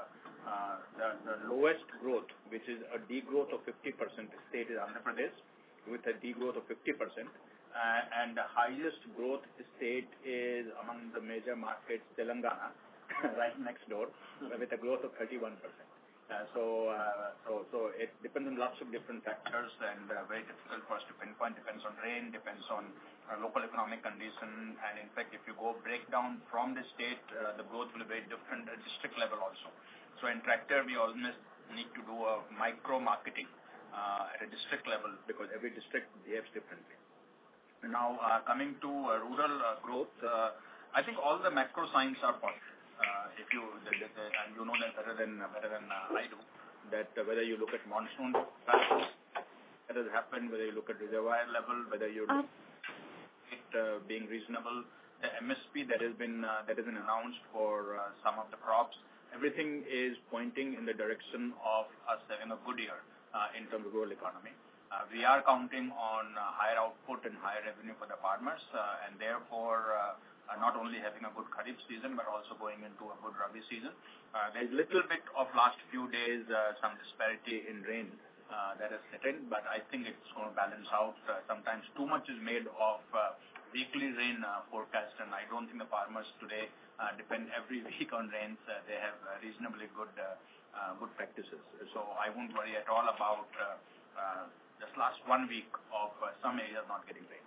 the lowest growth, which is a degrowth of 50%. State is Andhra Pradesh with a degrowth of 50%. And the highest growth state is among the major markets, Telangana, right next door, with a growth of 31%. So it depends on lots of different factors and very difficult for us to pinpoint. Depends on rain, depends on local economic condition, and in fact, if you go break down from the state, the growth will be very different at district level also. So in tractor, we almost need to do a micro marketing at a district level because every district behaves differently. Now coming to rural growth, I think all the macro signs are positive. If you and you know that better than I do, that whether you look at monsoon patterns that has happened, whether you look at reservoir level, whether you look at it being reasonable, the MSP that has been announced for some of the crops, everything is pointing in the direction of us having a good year in terms of rural economy. We are counting on higher output and higher revenue for the farmers, and therefore not only having a good Kharif season, but also going into a good Rabi season. There's a little bit of last few days, some disparity in rain that has set in, but I think it's going to balance out. Sometimes too much is made of weekly rain forecast, and I don't think the farmers today depend every week on rains. They have reasonably good practices. So I won't worry at all about this last 1 week of some areas not getting rain.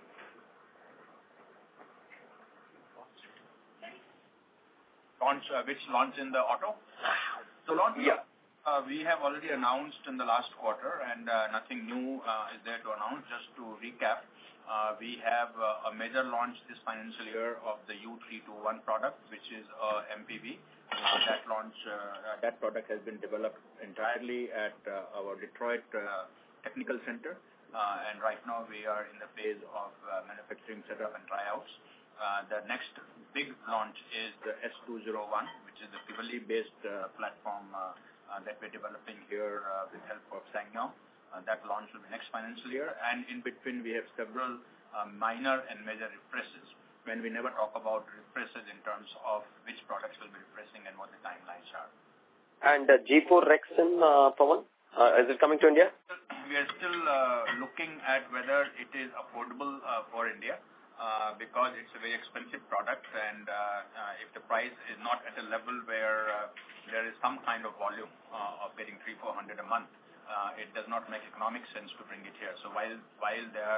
Which launch in the auto? So launch, yeah. We have already announced in the last quarter, and nothing new is there to announce. Just to recap, we have a major launch this financial year of the U321 product, which is MPV. That product has been developed entirely at our Detroit Technical Center, and right now we are in the phase of manufacturing setup and tryouts. The next big launch is the S201, which is the Tivoli-based platform that we're developing here with help of SsangYong. That launch will be next financial year, and in between we have several minor and major refreshes. When we never talk about refreshes in terms of which products will be refreshing and what the timelines are. And G4 Rexton, Pawan, is it coming to India? We are still looking at whether it is affordable for India. Because it's a very expensive product, and if the price is not at a level where there is some kind of volume of getting 300-400 a month, it does not make economic sense to bring it here. So while there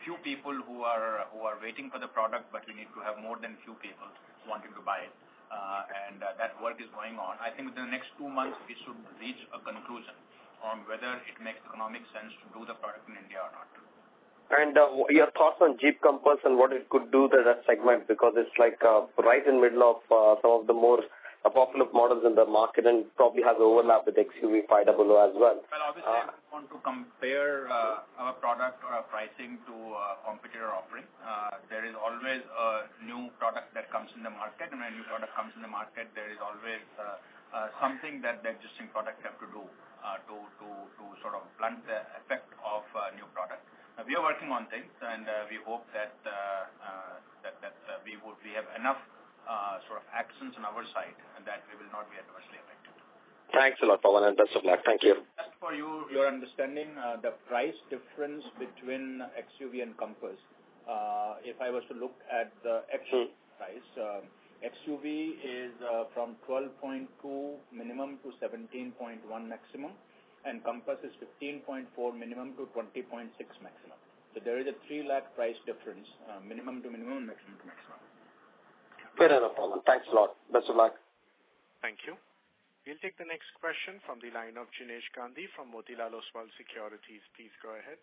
few people who are waiting for the product, but we need to have more than few people wanting to buy it. And that work is going on. I think within the next 2 months, we should reach a conclusion on whether it makes economic sense to do the product in India or not. And your thoughts on Jeep Compass and what it could do to that segment, because it's like right in the middle of some of the more popular models in the market and probably has overlap with XUV 500 as well. Well, obviously, I want to compare our product or our pricing to competitor offering. There is always a new product that comes in the market, and when a new product comes in the market, there is always something that the existing product have to do to sort of blunt the effect of a new product. We are working on things, and we hope that we have enough sort of actions on our side, and that we will not be adversely affected. Thanks a lot, Pawan, and best of luck. Thank you. Just for your understanding, the price difference between XUV and Compass, if I was to look at the XUV price, XUV is from 12.2 minimum to 17.1 maximum, and Compass is 15.4 minimum to 20.6 maximum. So there is a 3 lakh price difference, minimum to minimum, maximum to maximum. Fair enough, Pawan. Thanks a lot. Best of luck. Thank you. We'll take the next question from the line of Jinesh Gandhi from Motilal Oswal Securities. Please go ahead.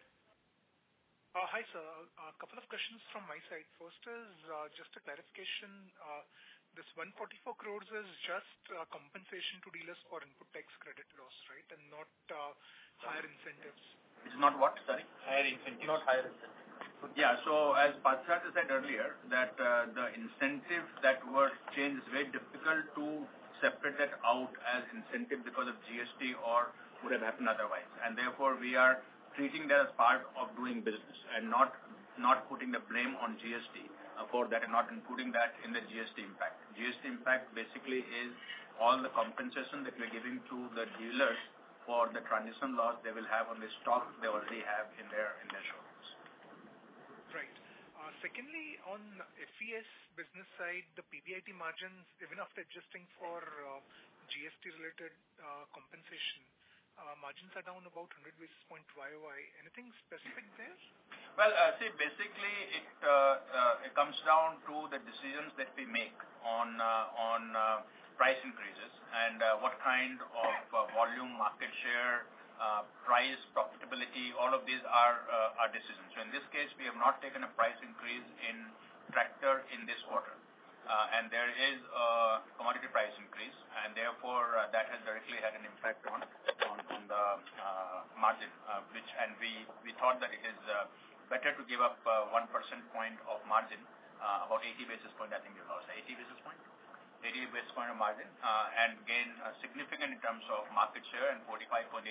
Hi, sir. A couple of questions from my side. First is just a clarification. This 144 crores is just compensation to dealers for input tax credit loss, right? And not higher incentives. It's not what? Sorry? Higher incentives. Not higher incentives. Yeah, so as Parthasarathy said earlier, that the incentives that were changed is very difficult to separate that out as incentive because of GST or would have happened otherwise. And therefore, we are treating that as part of doing business and not putting the blame on GST for that and not including that in the GST impact. GST impact basically is all the compensation that we're giving to the dealers for the transition loss they will have on the stock they already have in their showrooms. Right. Secondly, on FES business side, the PBIT margins, even after adjusting for GST-related compensation, margins are down about 100 basis point YOY. Anything specific there? Well, see, basically it comes down to the decisions that we make on price increases and what kind of volume, market share, price, profitability, all of these are decisions. So in this case, we have not taken a price increase in tractor in this quarter. And there is a commodity price increase, and therefore that has directly had an impact on the margin, we thought that it is better to give up 1 percentage point of margin, about 80 basis point, I think we lost 80 basis point. 80 basis point of margin and gain significant in terms of market share, and 45.8%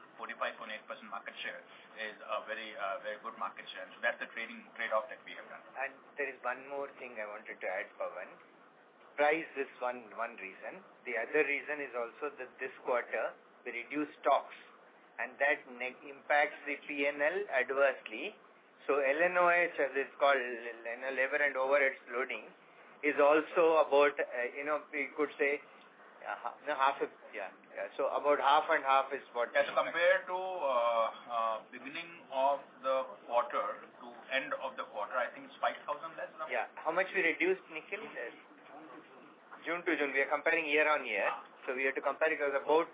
market share is a very good market share. So that's the trade-off that we have done. And there is one more thing I wanted to add, Pawan. Price is one reason. The other reason is also that this quarter we reduced stocks, and that impacts the P&L adversely. So LNOH, as it's called, labor and overheads loading, is also about, we could say, half of, so about half and half is what. As compared to beginning of the quarter to end of the quarter, I think it's 5,000 less now. Yeah. How much we reduced, Nikhil? June to June. We are comparing year on year. So we have to compare it as about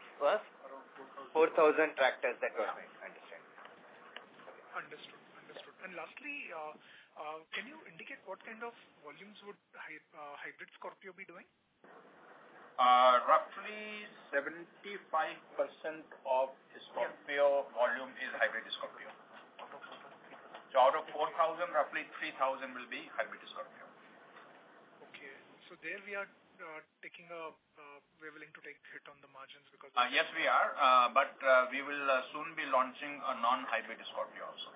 4,000 tractors that were made. Understood. And lastly, can you indicate what kind of volumes would hybrid Scorpio be doing? Roughly 75% of Scorpio volume is hybrid Scorpio. So out of 4,000, roughly 3,000 will be hybrid Scorpio. Okay. So there we are we're willing to take hit on the margins because... Yes, we are. But we will soon be launching a non-hybrid Scorpio also.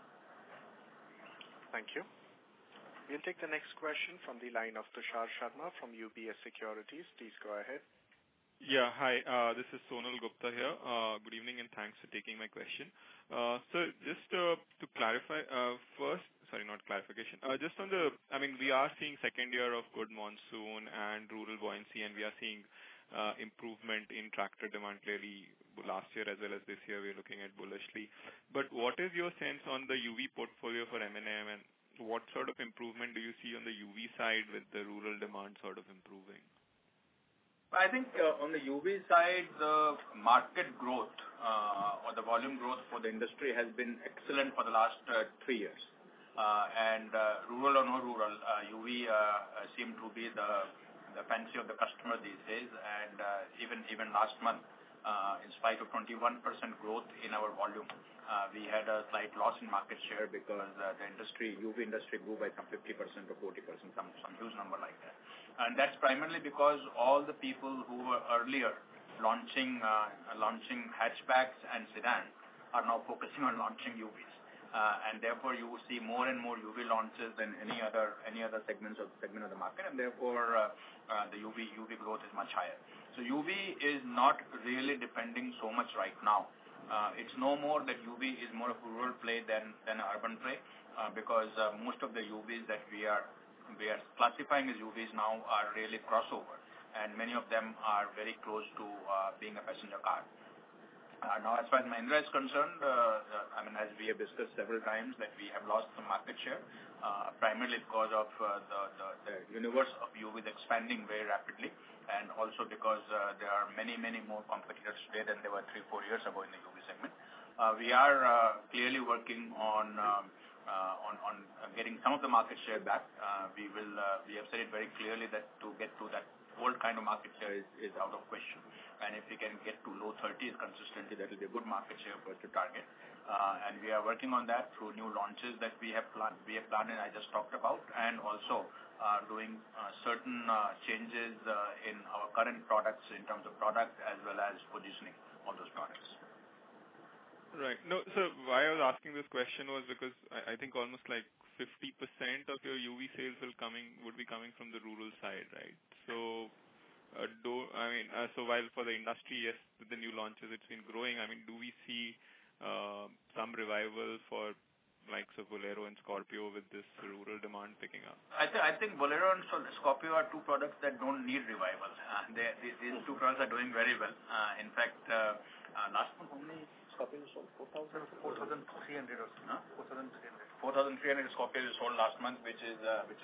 Thank you. We'll take the next question from the line of Tushar Sharma from UBS Securities. Please go ahead. Yeah, hi. This is Sonal Gupta here. Good evening and thanks for taking my question. So just to clarify, not clarification. Just on we are seeing second year of good monsoon and rural buoyancy, and we are seeing improvement in tractor demand. Clearly, last year as well as this year, we're looking at bullishly. But what is your sense on the UV portfolio for M&M, and what sort of improvement do you see on the UV side with the rural demand sort of improving? I think on the UV side, the market growth or the volume growth for the industry has been excellent for the last 3 years. And rural or no rural, UV seem to be the fancy of the customer these days. And even last month, in spite of 21% growth in our volume, we had a slight loss in market share because the UV industry grew by some 50% or 40%, some huge number like that. And that's primarily because all the people who were earlier launching hatchbacks and sedans are now focusing on launching UVs. And therefore, you will see more and more UV launches than any other segment of the market, and therefore the UV growth is much higher. So UV is not really depending so much right now. It's no more that UV is more of a rural play than an urban play, because most of the UVs that we are classifying as UVs now are really crossover, and many of them are very close to being a passenger car. Now, as far as Mahindra is concerned, as we have discussed several times, that we have lost some market share, primarily because of the universe of UVs expanding very rapidly, and also because there are many more competitors today than there were 3-4 years ago in the UV segment. We are clearly working on getting some of the market share back. We have said it very clearly that to get to that old kind of market share is out of question. And if we can get to low 30s consistently, that will be a good market share for us to target. And we are working on that through new launches that we have planned and I just talked about, and also doing certain changes in our current products in terms of product as well as positioning of those products. Right. No, so why I was asking this question was because I think almost like 50% of your UV sales would be coming from the rural side, right? So, so while for the industry, yes, with the new launches, it's been growing. Do we see some revival for likes of Bolero and Scorpio with this rural demand picking up? I think Bolero and Scorpio are two products that don't need revival. These two products are doing very well. In fact, last month, how many Scorpios sold? 4,300 or so. 4,300 Scorpios sold last month, which is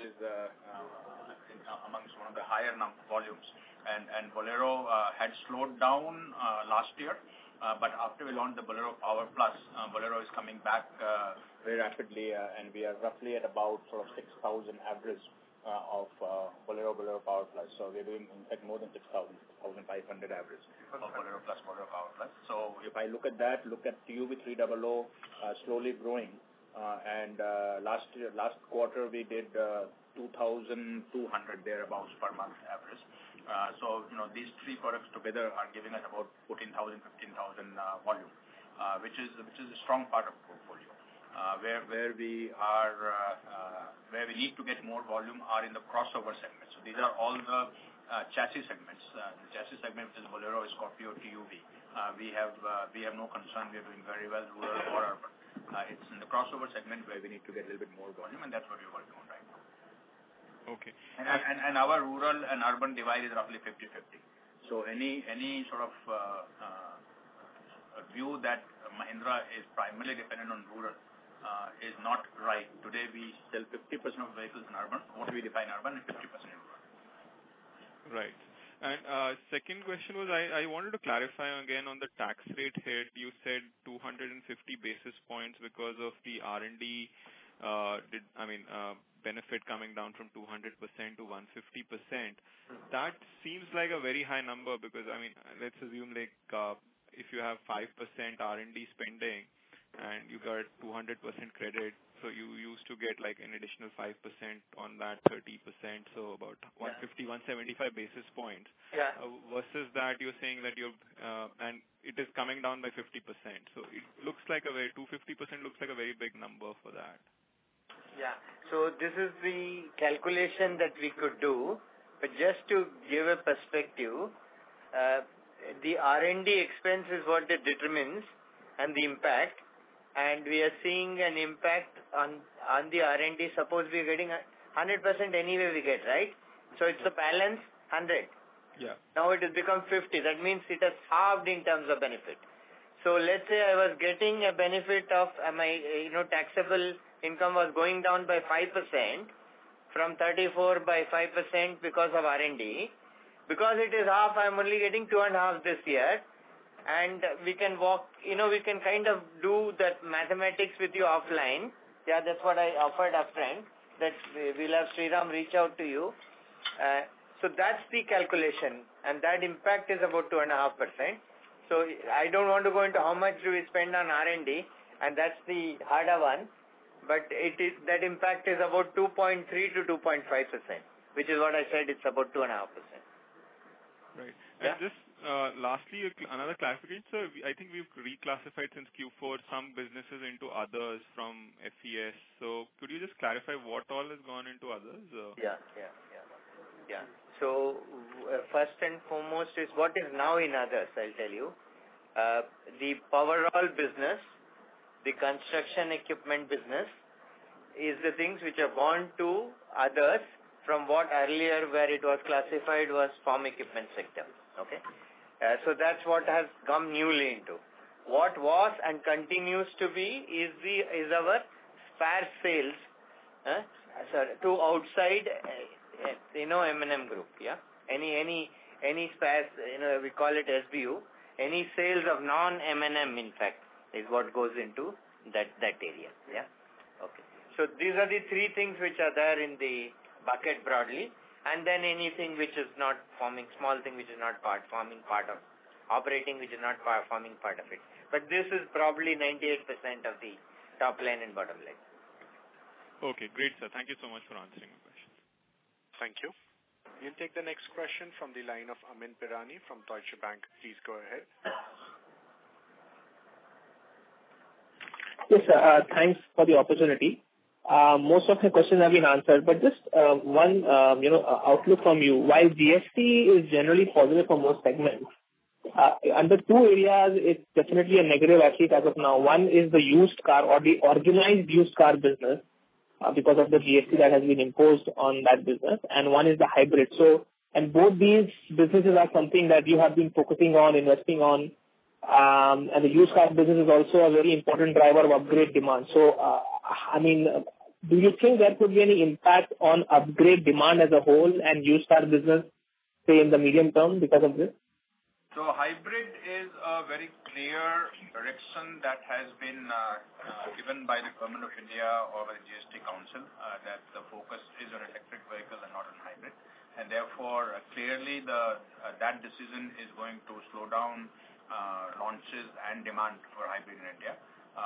amongst one of the higher volumes. And Bolero had slowed down last year, but after we launched the Bolero Power Plus, Bolero is coming back very rapidly, and we are roughly at about sort of 6,000 average of Bolero Power Plus. So we're doing, in fact, more than 6,000, 6,500 average of Bolero Plus, Bolero Power Plus. So if I look at TUV 300 slowly growing, and last quarter we did 2,200 thereabouts per month average. So these three products together are giving us about 14,000, 15,000 volume, which is a strong part of the portfolio. Where we need to get more volume are in the crossover segments. So these are all the chassis segments. The chassis segment, which is Bolero, Scorpio, TUV. We have no concern. We are doing very well, rural or urban. It's in the crossover segment where we need to get a little bit more volume, and that's what we're working on right now. Okay. And our rural and urban divide is roughly 50-50. So any sort of view that Mahindra is primarily dependent on rural is not right. Today we sell 50% of vehicles in urban. What we define urban is 50% in rural. Right. And second question was I wanted to clarify again on the tax rate hit. You said 250 basis points because of the R&D benefit coming down from 200% to 150%. That seems like a very high number because let's assume if you have 5% R&D spending and you got 200% credit, so you used to get like an additional 5% on that 30%, so about 150, 175 basis points. Yeah. Versus that you're saying that and it is coming down by 50%. So it looks like 250% looks like a very big number for that. Yeah. So this is the calculation that we could do, but just to give a perspective, the R&D expense is what it determines and the impact, and we are seeing an impact on the R&D. Suppose we are getting 100% anyway we get, right? So it's a balance 100. Yeah. Now it has become 50. That means it has halved in terms of benefit. So let's say I was getting a benefit of my taxable income was going down by 5% from 34 by 5% because of R&D. Because it is half, I'm only getting 2.5 this year. And we can we can kind of do that mathematics with you offline. Yeah, that's what I offered upfront, that we'll have Sriram reach out to you. So that's the calculation, and that impact is about 2.5%. So I don't want to go into how much do we spend on R&D, and that's the harder one. But that impact is about 2.3 to 2.5%, which is what I said. It's about 2.5%. Right. Yeah? And just lastly, another clarification. So I think we've reclassified since Q4 some businesses into others from FES. So could you just clarify what all has gone into others? Yeah. So first and foremost is what is now in others, I'll tell you. The Powerol business, the construction equipment business is the things which have gone to others from what earlier where it was classified was farm equipment sector. Okay. So that's what has come newly into. What was and continues to be is our spare sales to outside M&M Group. Yeah. Any spares, we call it SBU. Any sales of non-M&M, in fact, is what goes into that area. Yeah. Okay. So these are the three things which are there in the bucket broadly, and then anything which is not forming, small thing which is not forming part of operating, which is not forming part of it. But this is probably 98% of the top line and bottom line. Okay, great, sir. Thank you so much for answering my question. Thank you. We'll take the next question from the line of Amin Pirani from Deutsche Bank. Please go ahead. Yes, sir. Thanks for the opportunity. Most of the questions have been answered, but just one, outlook from you. While GST is generally positive for most segments, under two areas, it's definitely a negative at least as of now. One is the used car or the organized used car business because of the GST that has been imposed on that business, and one is the hybrid. So, and both these businesses are something that you have been focusing on, investing on, and the used car business is also a very important driver of upgrade demand. So, do you think there could be any impact on upgrade demand as a whole and used car business, say, in the medium term because of this? So hybrid is a very clear direction that has been given by the Government of India or by the GST Council that the focus is on electric vehicle and not on hybrid. And therefore, clearly that decision is going to slow down launches and demand for hybrid in India.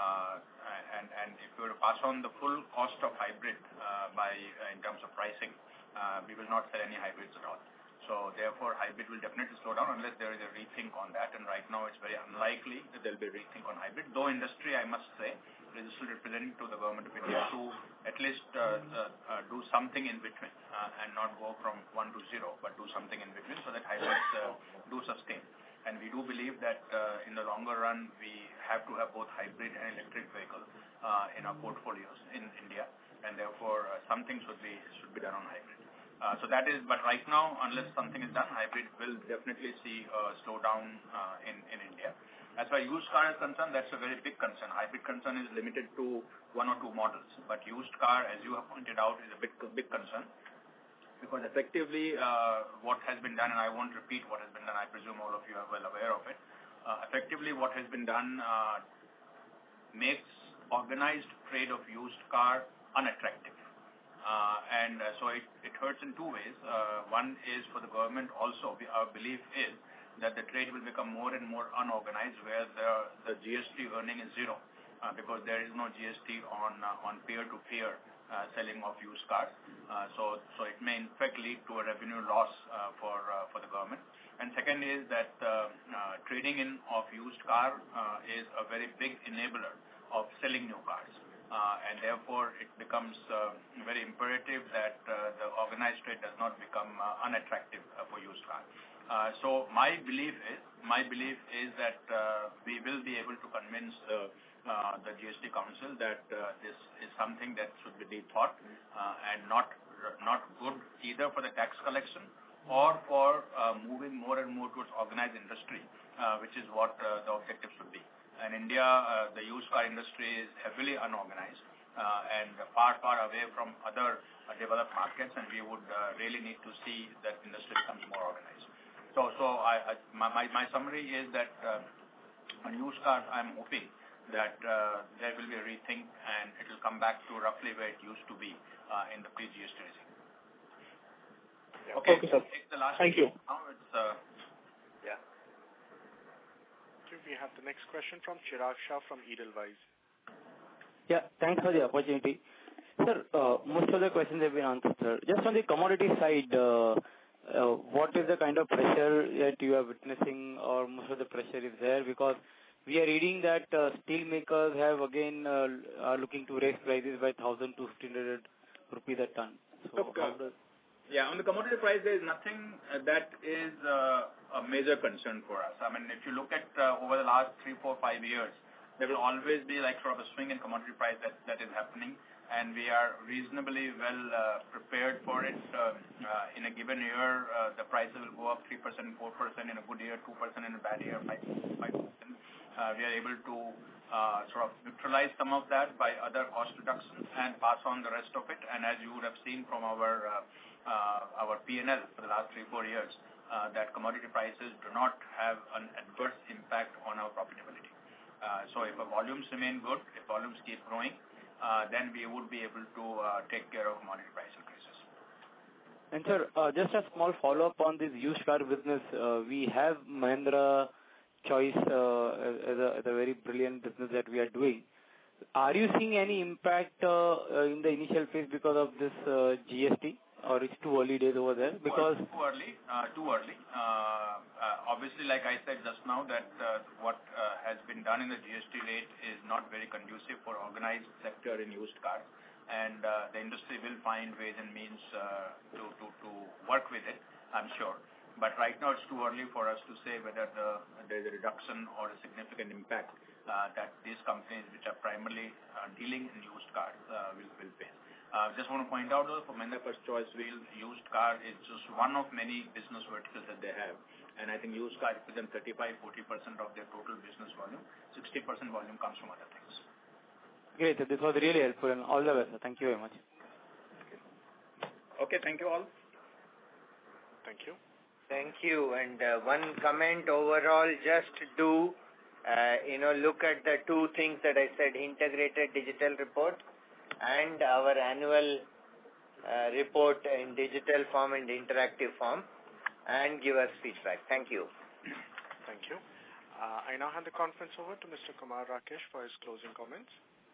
And if you were to pass on the full cost of hybrid in terms of pricing, we will not sell any hybrids at all. So therefore, hybrid will definitely slow down unless there is a rethink on that. And right now, it's very unlikely that there will be a rethink on hybrid. Though industry, I must say, is still representing to the Government of India to at least do something in between and not go from 1 to 0, but do something in between so that hybrids do sustain. And we do believe that in the longer run, we have to have both hybrid and electric vehicles in our portfolios in India, and therefore something should be done on hybrid. So that is, but right now, unless something is done, hybrid will definitely see a slowdown in India. As far as used car is concerned, that's a very big concern. Hybrid concern is limited to 1 or 2 models, but used car, as you have pointed out, is a big concern. Because effectively, what has been done, and I won't repeat what has been done, I presume all of you are well aware of it. Effectively, what has been done makes organized trade of used car unattractive. So it hurts in 2 ways. One is for the government also, our belief is that the trade will become more and more unorganized where the GST earning is 0 because there is no GST on peer-to-peer selling of used cars. So it may in fact lead to a revenue loss for the government. And second is that trading in of used car is a very big enabler of selling new cars. And therefore, it becomes very imperative that the organized trade does not become unattractive for used cars. So my belief is that we will be able to convince the GST Council that this is something that should be rethought and not good either for the tax collection or for moving more and more towards organized industry, which is what the objective should be. In India, the used car industry is heavily unorganized and far away from other developed markets, and we would really need to see that industry becomes more organized. My summary is that on used cars, I'm hoping that there will be a rethink and it will come back to roughly where it used to be in the pre-GST regime. Okay, sir. Thank you. Now it's, yeah. We have the next question from Chirag Shah from Edelweiss. Yeah, thanks for the opportunity. Sir, most of the questions have been answered, sir. Just on the commodity side, what is the kind of pressure that you are witnessing, or most of the pressure is there? Because we are reading that steel makers have again are looking to raise prices by 1,000 to 1,500 rupees a ton. So yeah, on the commodity price, there is nothing that is a major concern for us. I mean, if you look at over the last 3, 4, 5 years, there will always be like sort of a swing in commodity price that is happening, and we are reasonably well prepared for it. In a given year, the prices will go up 3%, 4%, in a good year, 2%, in a bad year, 5%. We are able to sort of neutralize some of that by other cost reductions and pass on the rest of it. And as you would have seen from our P&L for the last 3-4 years, that commodity prices do not have an adverse impact on our profitability. So if our volumes remain good, if volumes keep growing, then we would be able to take care of commodity price increases. And sir, just a small follow-up on this used car business. We have Mahindra Choice as a very brilliant business that we are doing. Are you seeing any impact in the initial phase because of this GST, or it's too early days over there? Because too early. Obviously, like I said just now, that what has been done in the GST rate is not very conducive for organized sector in used cars, and the industry will find ways and means to work with it, I'm sure. But right now, it's too early for us to say whether there is a reduction or a significant impact that these companies, which are primarily dealing in used cars, will face. Just want to point out, though, for Mahindra First Choice Wheels, used car is just one of many business verticals that they have. And I think used car represents 35-40% of their total business volume. 60% volume comes from other things. Great. This was really helpful, and all the best. Thank you very much. Okay, thank you all. Thank you. Thank you. And one comment overall, just do, look at the two things that I said, integrated digital report and our annual report in digital form and interactive form, and give us feedback. Thank you. Thank you. I now hand the conference over to Mr. Kumar Rakesh for his closing comments.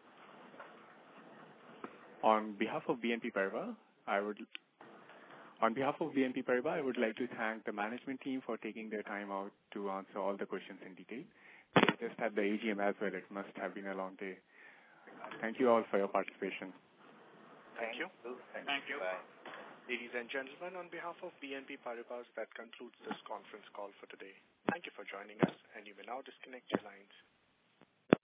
On behalf of BNP Paribas, I would like to thank the management team for taking their time out to answer all the questions in detail. They just had the AGM as well. It must have been a long day. Thank you all for your participation. Thank you. Thank you. Bye. Ladies and gentlemen, on behalf of BNP Paribas, that concludes this conference call for today. Thank you for joining us, and you may now disconnect your lines.